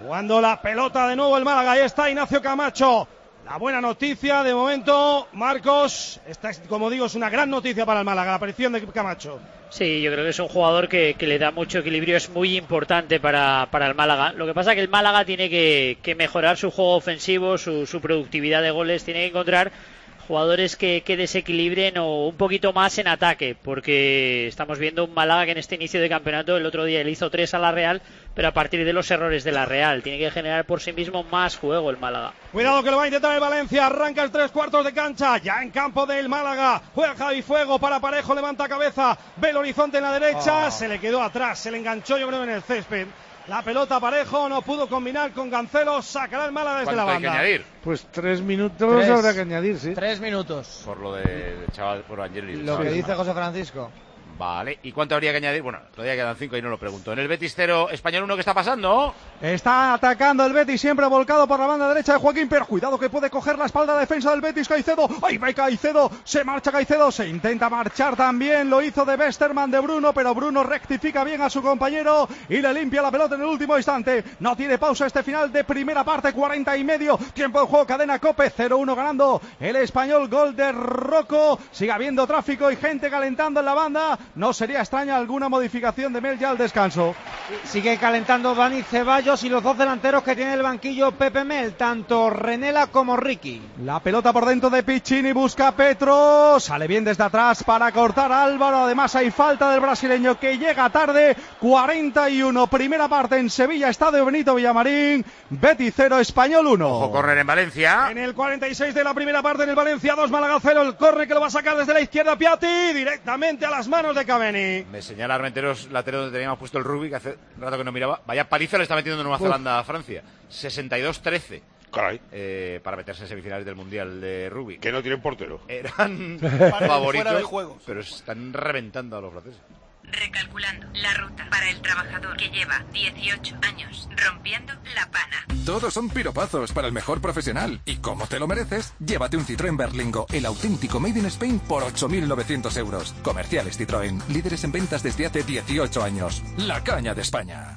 Jugando la pelota de nuevo el Málaga. Ahí está Ignacio Camacho. La buena noticia de momento, Marcos. Esta, es, como digo, es una gran noticia para el Málaga, la aparición de Camacho. Sí, yo creo que es un jugador que, que le da mucho equilibrio, es muy importante para, para el Málaga. Lo que pasa es que el Málaga tiene que, que mejorar su juego ofensivo, su, su productividad de goles, tiene que encontrar jugadores que, que desequilibren o un poquito más en ataque, porque estamos viendo un Málaga que en este inicio de campeonato el otro día le hizo tres a la Real, pero a partir de los errores de la Real tiene que generar por sí mismo más juego el Málaga. Cuidado que lo va a intentar el Valencia, arranca el tres cuartos de cancha, ya en campo del Málaga, juega Javi Fuego para Parejo, levanta cabeza, ve el horizonte en la derecha, oh. se le quedó atrás, se le enganchó yo creo en el césped. La pelota Parejo, no pudo combinar con Cancelo, sacará el Málaga desde la banda. ¿Cuánto hay que añadir? Pues tres minutos tres, habrá que añadir, sí. Tres minutos. Por lo de, de chaval, por Angeli. Lo que dice José Francisco. Vale, ¿y cuánto habría que añadir? Bueno, todavía quedan cinco y no lo pregunto. En el Betis cero, Español uno, ¿qué está pasando? Está atacando el Betis, siempre volcado por la banda derecha de Joaquín, pero cuidado que puede coger la espalda defensa del Betis, Caicedo. ¡Ahí va Caicedo! Se marcha Caicedo, se intenta marchar también, lo hizo de Westerman de Bruno, pero Bruno rectifica bien a su compañero y le limpia la pelota en el último instante. No tiene pausa este final de primera parte, cuarenta y medio, tiempo de juego, cadena COPE, cero uno ganando el Español, gol de Rocco. Sigue habiendo tráfico y gente calentando en la banda, no sería extraña alguna modificación de Mel ya al descanso. Sigue calentando Dani Ceballos y los dos delanteros que tiene el banquillo Pepe Mel, tanto Renela como Ricky. La pelota por dentro de Piccini, busca a Petro, sale bien desde atrás para cortar a Álvaro, además hay falta del brasileño que llega tarde, cuarenta y uno, primera parte en Sevilla, Estadio Benito Villamarín, Betis cero, Español uno. Ojo, córner en Valencia. En el cuarenta y seis de la primera parte en el Valencia dos, Málaga cero, el córner que lo va a sacar desde la izquierda Piatti, directamente a las manos de Cavani. Me señala Armenteros, lateral donde teníamos puesto el rugby, que hace rato que no miraba. Vaya paliza le está metiendo Nueva Uf. Zelanda a Francia. sesenta y dos trece. Caray. Eh, para meterse en semifinales del Mundial de Rugby. Que no tienen portero. Eran favoritos, fuera de juegos. Pero están reventando a los franceses. Recalculando la ruta para el trabajador que lleva dieciocho años rompiendo la pana. Todos son piropazos para el mejor profesional. Y como te lo mereces, llévate un Citroën Berlingo, el auténtico Made in Spain, por ocho mil novecientos euros. Comerciales Citroën, líderes en ventas desde hace dieciocho años. La caña de España.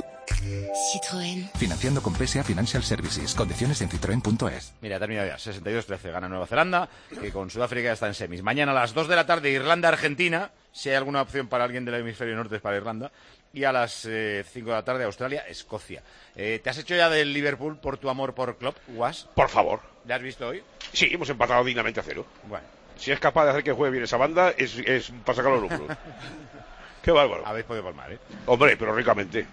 Citroën. Financiando con P S A Financial Services. Condiciones en citroen punto es. Mira, termina ya. sesenta y dos trece gana Nueva Zelanda, que con Sudáfrica ya está en semis. Mañana a las dos de la tarde, Irlanda-Argentina. Si hay alguna opción para alguien del hemisferio norte es para Irlanda. Y a las eh, cinco de la tarde, Australia-Escocia. Eh, ¿Te has hecho ya del Liverpool por tu amor por Klopp, Guas? Por favor. ¿Ya has visto hoy? Sí, hemos empatado dignamente a cero. Bueno. Si es capaz de hacer que juegue bien esa banda, es, es para sacar los números. Qué bárbaro. Habéis podido palmar, ¿eh? Hombre, pero ricamente.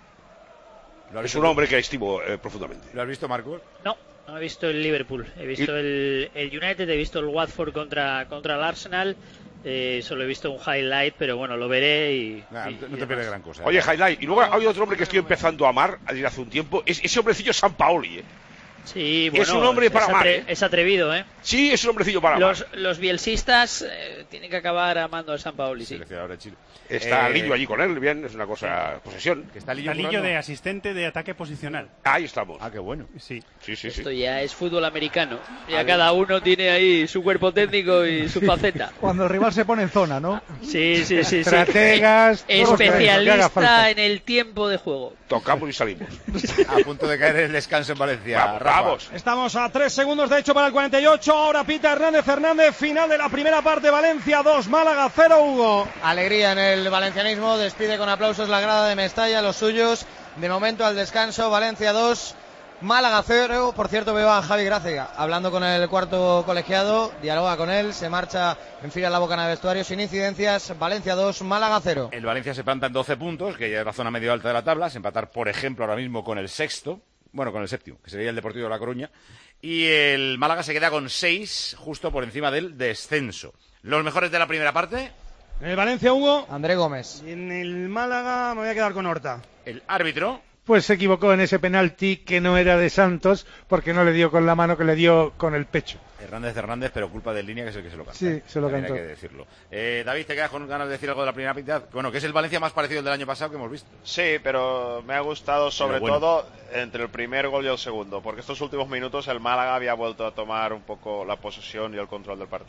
Es un hombre que estimo eh, profundamente. ¿Lo has visto, Marcos? No, no he visto el Liverpool. He visto ¿Y? el, el United, he visto el Watford contra, contra el Arsenal. Eh, solo he visto un highlight, pero bueno, lo veré y... Nah, y no te pierdes gran cosa. ¿eh? Oye, highlight. Y luego hay otro hombre que estoy empezando a amar desde hace un tiempo. Es ese hombrecillo Sampaoli, ¿eh? Sí, bueno, es un hombre para es, amar, atre ¿eh? es atrevido, ¿eh? Sí, es un hombrecillo para los, amar. Los bielsistas eh, tienen que acabar amando a Sampaoli, sí. Chile. Está eh, Lillo allí con él, bien, es una cosa, posesión. Que está Lillo, Lillo de asistente de ataque posicional. Ahí estamos. Ah, qué bueno. Sí, sí, sí. Esto sí. ya es fútbol americano. Ya cada uno tiene ahí su cuerpo técnico y su faceta. Cuando el rival se pone en zona, ¿no? Sí, sí, sí. Estrategas. sí. Especialista en el tiempo de juego. Tocamos y salimos. A punto de caer el descanso en Valencia. Vamos, vamos. Estamos a tres segundos de hecho para el cuarenta y ocho. Ahora pita Hernández Hernández. Final de la primera parte. Valencia dos, Málaga cero, Hugo. Alegría en el valencianismo. Despide con aplausos la grada de Mestalla, los suyos. De momento al descanso, Valencia dos, Málaga cero. Por cierto, veo a Javi Gracia hablando con el cuarto colegiado. Dialoga con él, se marcha, enfila la bocana de vestuario sin incidencias. Valencia dos, Málaga cero. El Valencia se planta en doce puntos, que ya es la zona medio alta de la tabla. Se empatar, por ejemplo, ahora mismo con el sexto. Bueno, con el séptimo, que sería el Deportivo de La Coruña. Y el Málaga se queda con seis, justo por encima del descenso. Los mejores de la primera parte. En el Valencia, Hugo. André Gómez. Y en el Málaga me voy a quedar con Horta. El árbitro. Pues se equivocó en ese penalti que no era de Santos, porque no le dio con la mano, que le dio con el pecho. Hernández Hernández, pero culpa del Línea, que es el que se lo canta. Sí, se lo También cantó. hay que decirlo. Eh, David, ¿te quedas con ganas de decir algo de la primera mitad? Bueno, que es el Valencia más parecido al del año pasado que hemos visto. Sí, pero me ha gustado sobre bueno. todo entre el primer gol y el segundo, porque estos últimos minutos el Málaga había vuelto a tomar un poco la posesión y el control del partido.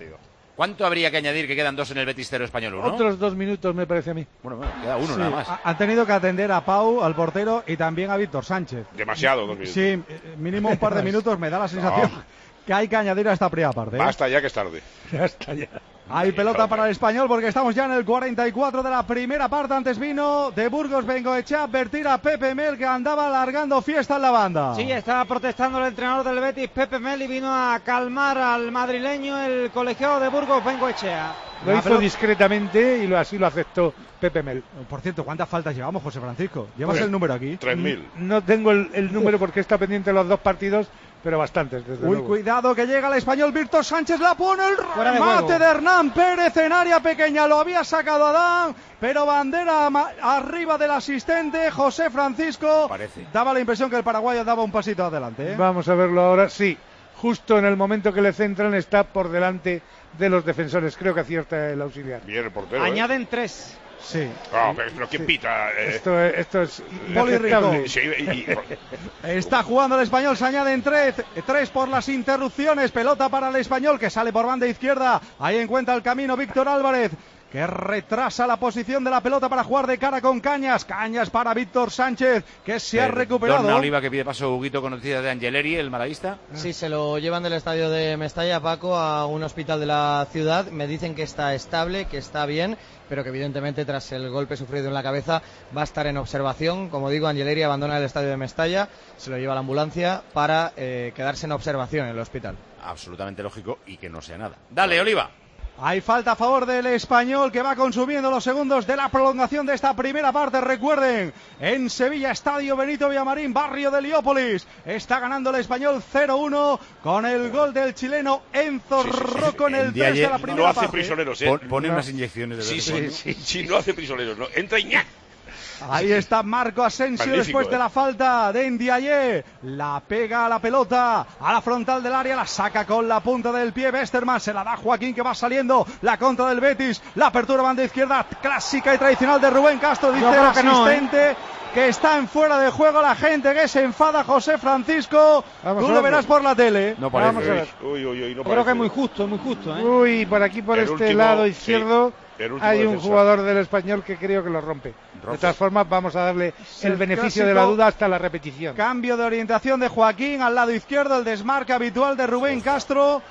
¿Cuánto habría que añadir que quedan dos en el Betis cero Español uno? Otros dos minutos me parece a mí. Bueno, bueno, queda uno Sí, nada más. ha- Han tenido que atender a Pau, al portero y también a Víctor Sánchez. Demasiado, dos minutos. Sí, eh, mínimo un par de minutos me da la sensación que hay que añadir a esta primera parte. ¿eh? Basta ya que es tarde. Ya está, ya. Hay pelota para el Español porque estamos ya en el cuarenta y cuatro de la primera parte. Antes vino de Burgos Bengoechea advertir a Pepe Mel que andaba alargando fiesta en la banda. Sí, estaba protestando el entrenador del Betis, Pepe Mel, y vino a calmar al madrileño, el colegiado de Burgos Bengoechea. Lo hizo discretamente y lo, así lo aceptó Pepe Mel. Por cierto, ¿cuántas faltas llevamos, José Francisco? ¿Llevas Pues, el número aquí? tres mil. No tengo el, el número porque está pendiente de los dos partidos, pero bastantes, desde Uy, luego. cuidado que llega el Español. Víctor Sánchez la pone, el Fuera de remate juego. de Hernán Pérez en área pequeña. Lo había sacado Adán, pero bandera ma- arriba del asistente José Francisco. Parece. Daba la impresión que el paraguayo daba un pasito adelante. ¿eh? Vamos a verlo ahora. Sí, justo en el momento que le centran está por delante de los defensores. Creo que acierta el auxiliar. Bien el portero. ¿eh? Añaden tres. Sí. Ah, pero, pero ¿quién pita? Eh, Esto, es- esto es Poli inaceptable. Rico. sí, y- y- Está jugando el Español, se añaden tres, tres por las interrupciones. Pelota para el Español que sale por banda izquierda. Ahí encuentra el camino Víctor Álvarez, que retrasa la posición de la pelota para jugar de cara con Cañas. Cañas para Víctor Sánchez, que se ha recuperado. Donna Oliva que pide paso Huguito con noticias de Angeleri, el malaguista. Sí, se lo llevan del estadio de Mestalla, Paco, a un hospital de la ciudad. Me dicen que está estable, que está bien, pero que evidentemente tras el golpe sufrido en la cabeza va a estar en observación. Como digo, Angeleri abandona el estadio de Mestalla, se lo lleva a la ambulancia para eh, quedarse en observación en el hospital. Absolutamente lógico y que no sea nada. Dale, Oliva. Hay falta a favor del Español que va consumiendo los segundos de la prolongación de esta primera parte. Recuerden, en Sevilla, Estadio Benito Villamarín, barrio de Heliópolis. Está ganando el Español cero uno con el gol del chileno Enzo Sí, sí, sí, Rocco en el El día tres de ayer la no primera no hace parte. prisioneros, ¿eh? Pon- pone No. unas inyecciones de Sí, vez sí, en cuando. sí, sí, no hace prisioneros, no. Entra y ¡ña! Ahí está Marco Asensio Magnífico, después de eh. la falta de Ndiaye. La pega a la pelota a la frontal del área, la saca con la punta del pie Westerman, se la da Joaquín que va saliendo. La contra del Betis, la apertura banda izquierda clásica y tradicional de Rubén Castro. Dice Yo el creo que no, ¿eh? asistente que está en fuera de juego. La gente que se enfada, José Francisco. Vamos Tú a lo verlo. verás por la tele. No parece. Vamos a ver. Uy, uy, uy, no Yo creo que es parece. muy justo, muy justo. ¿eh? Uy, por aquí, por El este último, lado sí, izquierdo, el último hay un defensor. jugador del Español que creo que lo rompe. Rompe. De todas formas, vamos a darle el el beneficio de la clásico duda hasta la repetición. Cambio de orientación de Joaquín al lado izquierdo, el desmarque habitual de Rubén Castro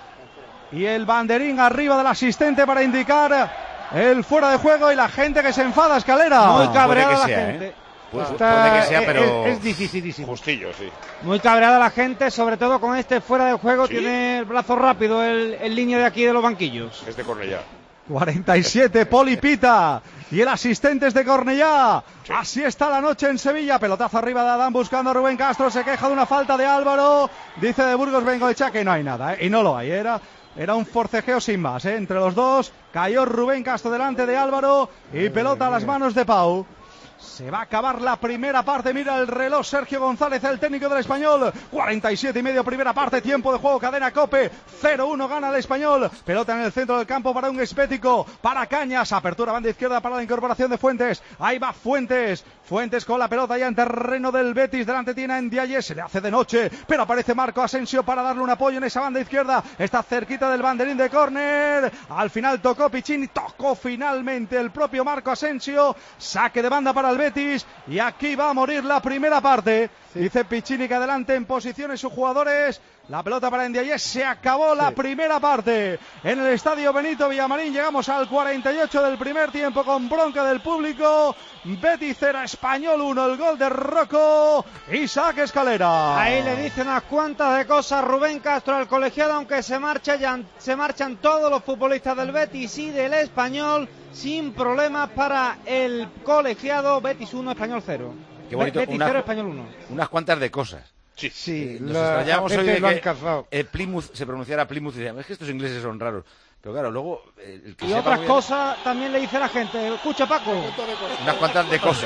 y el banderín arriba del asistente para indicar el fuera de juego y la gente que se enfada, Escalera. Muy No, cabreada puede que la sea, gente. ¿eh? Puede, Está- puede que sea, es- pero... es, es dificilísimo. Justillo, sí. Muy cabreada la gente, sobre todo con este fuera de juego. ¿Sí? Tiene el brazo rápido el, el línea de aquí de los banquillos. Es de Cornellá. cuarenta y siete, Poli pita y el asistente es de Cornellá. Así está la noche en Sevilla. Pelotazo arriba de Adán buscando a Rubén Castro. Se queja de una falta de Álvaro. Dice de Burgos Bengoechea que no hay nada, ¿eh? Y no lo hay. Era, era un forcejeo sin más, ¿eh? Entre los dos. Cayó Rubén Castro delante de Álvaro y pelota a las manos de Pau. Se va a acabar la primera parte. Mira el reloj Sergio González, el técnico del Español. cuarenta y siete y medio primera parte. Tiempo de juego. Cadena Cope. cero uno gana el Español. Pelota en el centro del campo para un Espético. Para Cañas. Apertura banda izquierda para la incorporación de Fuentes. Ahí va Fuentes. Fuentes con la pelota ya en terreno del Betis. Delante tiene a Ndiaye. Se le hace de noche. Pero aparece Marco Asensio para darle un apoyo en esa banda izquierda. Está cerquita del banderín de córner. Al final tocó Piccini. Tocó finalmente el propio Marco Asensio. Saque de banda para el Betis y aquí va a morir la primera parte. Sí. Dice Piccini que adelante en posiciones sus jugadores. La pelota para Ndiaye. Se acabó la sí. primera parte en el estadio Benito Villamarín. Llegamos al cuarenta y ocho del primer tiempo con bronca del público. Betis cero, Español uno. El gol de Rocco. Isaac Escalera. Ahí le dice unas cuantas de cosas Rubén Castro al colegiado, aunque se, marcha ya, se marchan todos los futbolistas del Betis y del Español sin problemas para el colegiado. Betis uno, Español cero. Qué bonito. Betis Una, cero, Español uno. Unas cuantas de cosas. Sí, sí. Nos la, extrañamos hoy de lo han que cazado. eh, Plymouth se pronunciara Plymouth y decían, es que estos ingleses son raros. Pero claro, luego... Eh, el que y sepa otras muy bien, cosas también le dice la gente. Escucha, Paco. unas cuantas de cosas.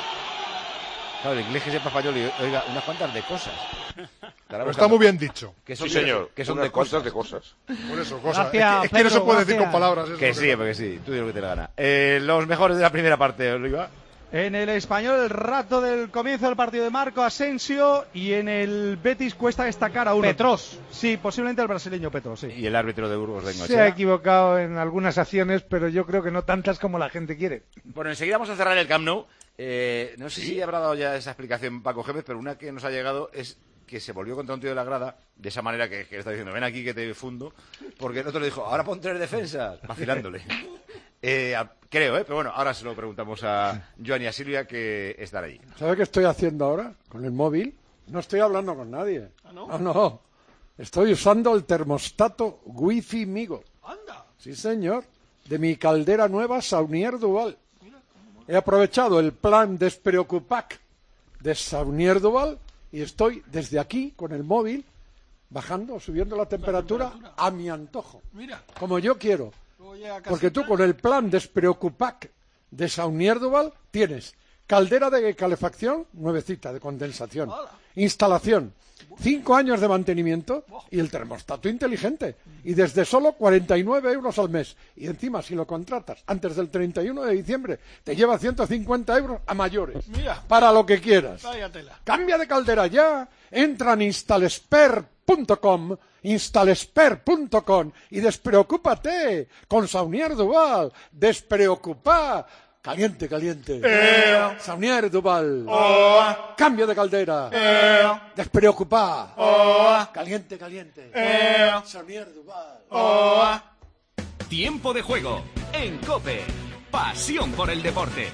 Claro, el inglés que sepa español y oiga, unas cuantas de cosas. Pero está muy bien dicho. Que son Sí, señor. Que son unas de cosas. cuantas de cosas. Por eso, cosas. Gracias, es que, es que no se Pedro, puede decir gracias. con palabras. Eso Que es lo sí, porque sí. Tú dices lo que te la gana. Eh, los mejores de la primera parte, Oliva. En el Español, el rato del comienzo del partido de Marco Asensio, y en el Betis cuesta destacar a uno. Petros. Sí, posiblemente el brasileño Petros, sí. Y el árbitro de Burgos, Bengoechea. Se ha equivocado en algunas acciones, pero yo creo que no tantas como la gente quiere. Bueno, enseguida vamos a cerrar el Camp Nou. Eh, no sé ¿Sí? si habrá dado ya esa explicación Paco Gémez, pero una que nos ha llegado es que se volvió contra un tío de la grada, de esa manera que, que está diciendo, ven aquí que te fundo, porque el otro le dijo, ahora pon tres defensas, vacilándole. Eh, creo, ¿eh? Pero bueno, ahora se lo preguntamos a Joan y a Silvia, que están allí. ¿Sabe qué estoy haciendo ahora con el móvil? No estoy hablando con nadie. ¿Ah, no? No, no. Estoy usando el termostato Wi-Fi Migo. ¡Anda! Sí, señor. De mi caldera nueva Saunier Duval. He aprovechado el plan Despreocupac de Saunier Duval y estoy desde aquí con el móvil bajando, subiendo la temperatura, la temperatura. a mi antojo. Mira. Como yo quiero. Porque tú con el plan Despreocupac de Saunier Duval tienes caldera de calefacción, nuevecita de condensación, Hola. instalación, cinco años de mantenimiento y el termostato inteligente. Y desde solo cuarenta y nueve euros al mes. Y encima, si lo contratas antes del treinta y uno de diciembre, te lleva ciento cincuenta euros a mayores. Mira. Para lo que quieras. Váyatela. Cambia de caldera ya. Entra en instalesper punto com, instalesper punto com y despreocúpate con Saunier Duval. Despreocupa. Caliente, caliente. Eh. Saunier Duval. Oh. Cambio de caldera. Eh. Despreocupa. Oh. Caliente, caliente. Eh. Saunier Duval. Oh. Tiempo de juego en COPE. Pasión por el deporte.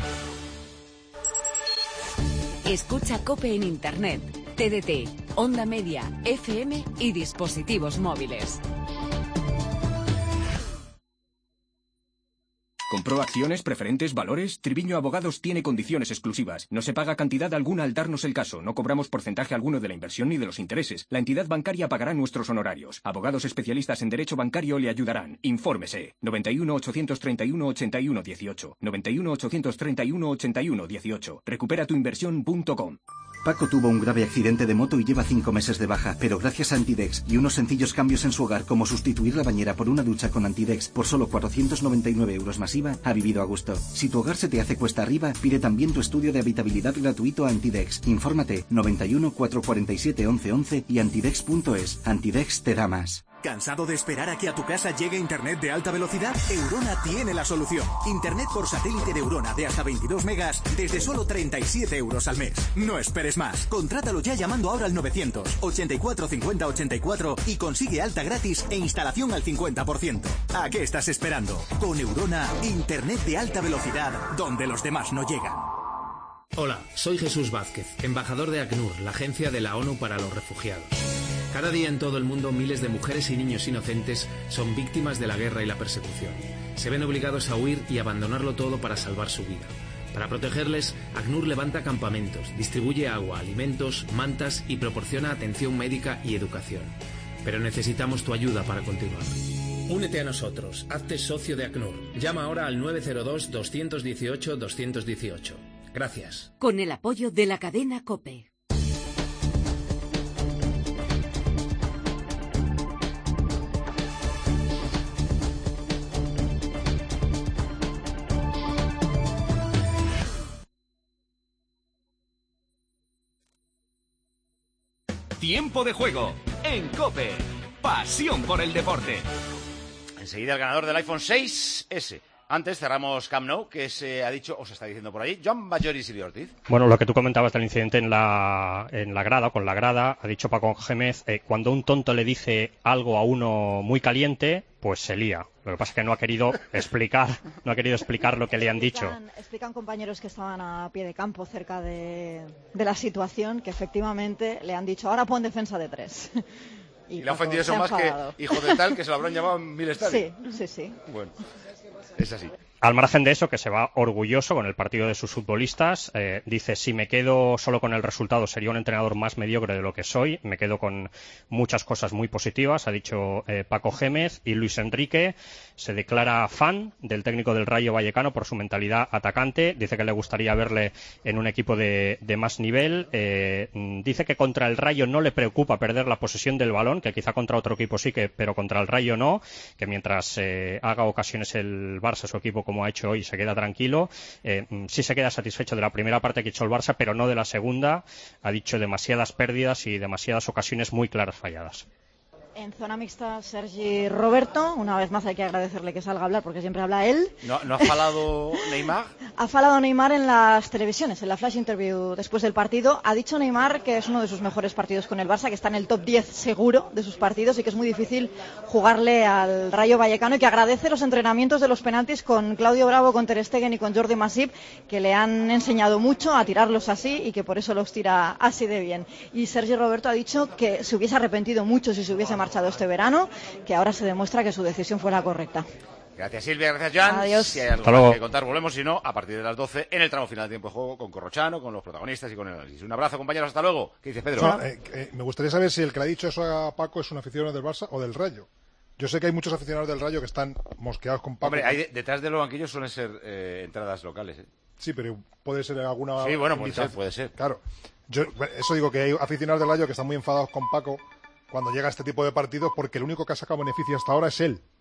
Escucha COPE en Internet, T D T, Onda Media, F M y dispositivos móviles. ¿Compró acciones, preferentes, valores? Triviño Abogados tiene condiciones exclusivas. No se paga cantidad alguna al darnos el caso. No cobramos porcentaje alguno de la inversión ni de los intereses. La entidad bancaria pagará nuestros honorarios. Abogados especialistas en derecho bancario le ayudarán. Infórmese. noventa y uno, ochocientos treinta y uno, ochenta y uno dieciocho. noventa y uno, ochocientos treinta y uno, ochenta y uno dieciocho. recupera tu inversión punto com. Paco tuvo un grave accidente de moto y lleva cinco meses de baja, pero gracias a Antidex y unos sencillos cambios en su hogar, como sustituir la bañera por una ducha con Antidex por solo cuatrocientos noventa y nueve euros más I V A, ha vivido a gusto. Si tu hogar se te hace cuesta arriba, pide también tu estudio de habitabilidad gratuito a Antidex. Infórmate noventa y uno, cuatrocientos cuarenta y siete, once once y antidex punto es. Antidex te da más. ¿Cansado de esperar a que a tu casa llegue internet de alta velocidad? Eurona tiene la solución. Internet por satélite de Eurona de hasta veintidós megas desde solo treinta y siete euros al mes. No esperes más. Contrátalo ya llamando ahora al novecientos ochenta y cuatro cincuenta ochenta y cuatro y consigue alta gratis e instalación al cincuenta por ciento. ¿A qué estás esperando? Con Eurona, internet de alta velocidad donde los demás no llegan. Hola, soy Jesús Vázquez, embajador de ACNUR, la agencia de la ONU para los refugiados. Cada día en todo el mundo miles de mujeres y niños inocentes son víctimas de la guerra y la persecución. Se ven obligados a huir y abandonarlo todo para salvar su vida. Para protegerles, ACNUR levanta campamentos, distribuye agua, alimentos, mantas y proporciona atención médica y educación. Pero necesitamos tu ayuda para continuar. Únete a nosotros, hazte socio de ACNUR. Llama ahora al nueve cero dos, dos uno ocho, dos uno ocho. Gracias. Con el apoyo de la cadena COPE. Tiempo de juego en COPE. Pasión por el deporte. Enseguida el ganador del iPhone seis ese. Antes cerramos Camp Nou, que se ha dicho, o se está diciendo por ahí, Joan Bajori y Silvia Ortiz. Bueno, lo que tú comentabas del incidente en la, en la grada, con la grada, ha dicho Paco Gémez, eh, cuando un tonto le dice algo a uno muy caliente, pues se lía. Lo que pasa es que no ha querido explicar, no ha querido explicar lo que le han dicho. Explican, explican compañeros que estaban a pie de campo cerca de, de la situación, que efectivamente le han dicho, ahora pon defensa de tres. Y, y le ha ofendido eso más que hijo de tal, que se lo habrán llamado en mil estadios. Sí, sí, sí. Bueno, es así. Al margen de eso, que se va orgulloso con el partido de sus futbolistas, eh, dice, si me quedo solo con el resultado sería un entrenador más mediocre de lo que soy, me quedo con muchas cosas muy positivas, ha dicho eh, Paco Gémez, y Luis Enrique se declara fan del técnico del Rayo Vallecano por su mentalidad atacante, dice que le gustaría verle en un equipo de, de más nivel, eh, dice que contra el Rayo no le preocupa perder la posesión del balón, sensación, que quizá contra otro equipo sí, que pero contra el Rayo no, que mientras eh, haga ocasiones el Barça, su equipo, como ha hecho hoy, se queda tranquilo. Eh, sí se queda satisfecho de la primera parte que ha hecho el Barça, pero no de la segunda. Ha dicho demasiadas pérdidas y demasiadas ocasiones muy claras falladas. En zona mixta, Sergi Roberto, una vez más hay que agradecerle que salga a hablar porque siempre habla él. ¿No, no ha falado Neymar? Ha falado Neymar en las televisiones, en la flash interview después del partido. Ha dicho Neymar que es uno de sus mejores partidos con el Barça, que está en el top diez seguro de sus partidos y que es muy difícil jugarle al Rayo Vallecano, y que agradece los entrenamientos de los penaltis con Claudio Bravo, con Ter Stegen y con Jordi Masip, que le han enseñado mucho a tirarlos así y que por eso los tira así de bien. Y Sergi Roberto ha dicho que se hubiese arrepentido mucho si se hubiese marchado este verano, que ahora se demuestra que su decisión fue la correcta. Gracias Silvia, gracias Joan. Adiós. Si hay algo más que contar, volvemos, si no, a partir de las doce en el tramo final de tiempo de juego con Corrochano, con los protagonistas y con el análisis. Un abrazo, compañeros, hasta luego. ¿Qué dice Pedro? No, eh, eh, me gustaría saber si el que le ha dicho eso a Paco es un aficionado del Barça o del Rayo. Yo sé que hay muchos aficionados del Rayo que están mosqueados con Paco. Hombre, hay de, detrás de los banquillos suelen ser eh, entradas locales, ¿eh? Sí, pero puede ser alguna... Sí, bueno, puede ser, puede ser. Claro. Yo, eso digo, que hay aficionados del Rayo que están muy enfadados con Paco cuando llega a este tipo de partidos, porque el único que ha sacado beneficio hasta ahora es él,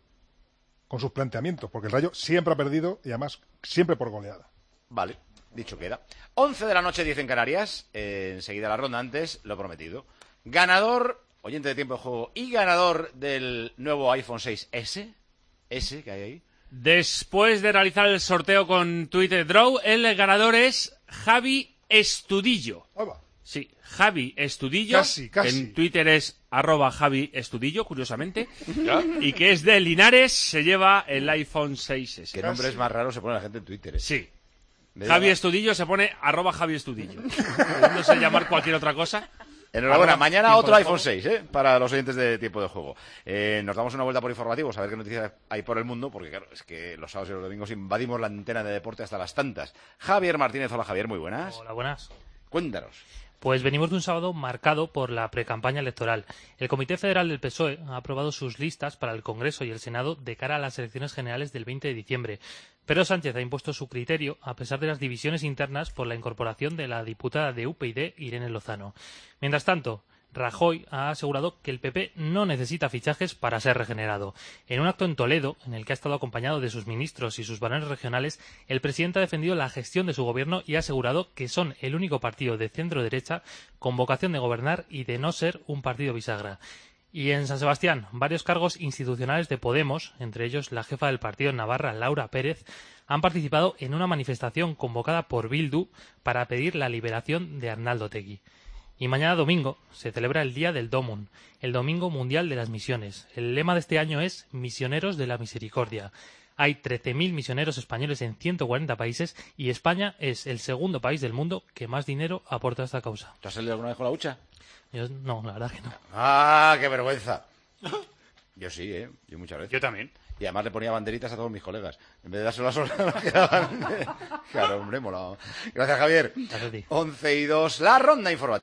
con sus planteamientos, porque el Rayo siempre ha perdido y además siempre por goleada. Vale, dicho queda. once de la noche, diez en Canarias, eh, enseguida la ronda, antes lo prometido. Ganador, oyente de tiempo de juego y ganador del nuevo iPhone seis ese, ese que hay ahí. Después de realizar el sorteo con Twitter Draw, el ganador es Javi Estudillo. Sí, Javi Estudillo. Casi, casi. En Twitter es arroba Javi Estudillo, curiosamente. ¿Ya? Y que es de Linares, se lleva el iPhone seis ese. Qué nombres más raros se pone la gente en Twitter, ¿eh? Sí. De Javi verdad. Estudillo se pone arroba Javi Estudillo. No sé llamar cualquier otra cosa. Enhorabuena, Arroba mañana Tiempo otro de iPhone Juego. seis, ¿eh? Para los oyentes de tiempo de juego. Eh, nos damos una vuelta por informativos, a ver qué noticias hay por el mundo, porque claro, es que los sábados y los domingos invadimos la antena de deporte hasta las tantas. Javier Martínez, hola Javier, muy buenas. Hola, buenas. Cuéntanos. Pues venimos de un sábado marcado por la precampaña electoral. El Comité Federal del P S O E ha aprobado sus listas para el Congreso y el Senado de cara a las elecciones generales del veinte de diciembre. Pero Sánchez ha impuesto su criterio a pesar de las divisiones internas por la incorporación de la diputada de U P YD, Irene Lozano. Mientras tanto, Rajoy ha asegurado que el P P no necesita fichajes para ser regenerado. En un acto en Toledo, en el que ha estado acompañado de sus ministros y sus varones regionales, el presidente ha defendido la gestión de su gobierno y ha asegurado que son el único partido de centro-derecha con vocación de gobernar y de no ser un partido bisagra. Y en San Sebastián, varios cargos institucionales de Podemos, entre ellos la jefa del partido en Navarra, Laura Pérez, han participado en una manifestación convocada por Bildu para pedir la liberación de Arnaldo Otegi. Y mañana domingo se celebra el Día del Domun, el Domingo Mundial de las Misiones. El lema de este año es Misioneros de la Misericordia. Hay trece mil misioneros españoles en ciento cuarenta países y España es el segundo país del mundo que más dinero aporta a esta causa. ¿Tú has salido alguna vez con la hucha? Yo, no, la verdad que no. ¡Ah, qué vergüenza! Yo sí, ¿eh? Yo muchas veces. Yo también. Y además le ponía banderitas a todos mis colegas. En vez de dárselo a sola, me quedaban... Claro, hombre, molado. Gracias, Javier. Gracias a ti. once y dos, la ronda informativa.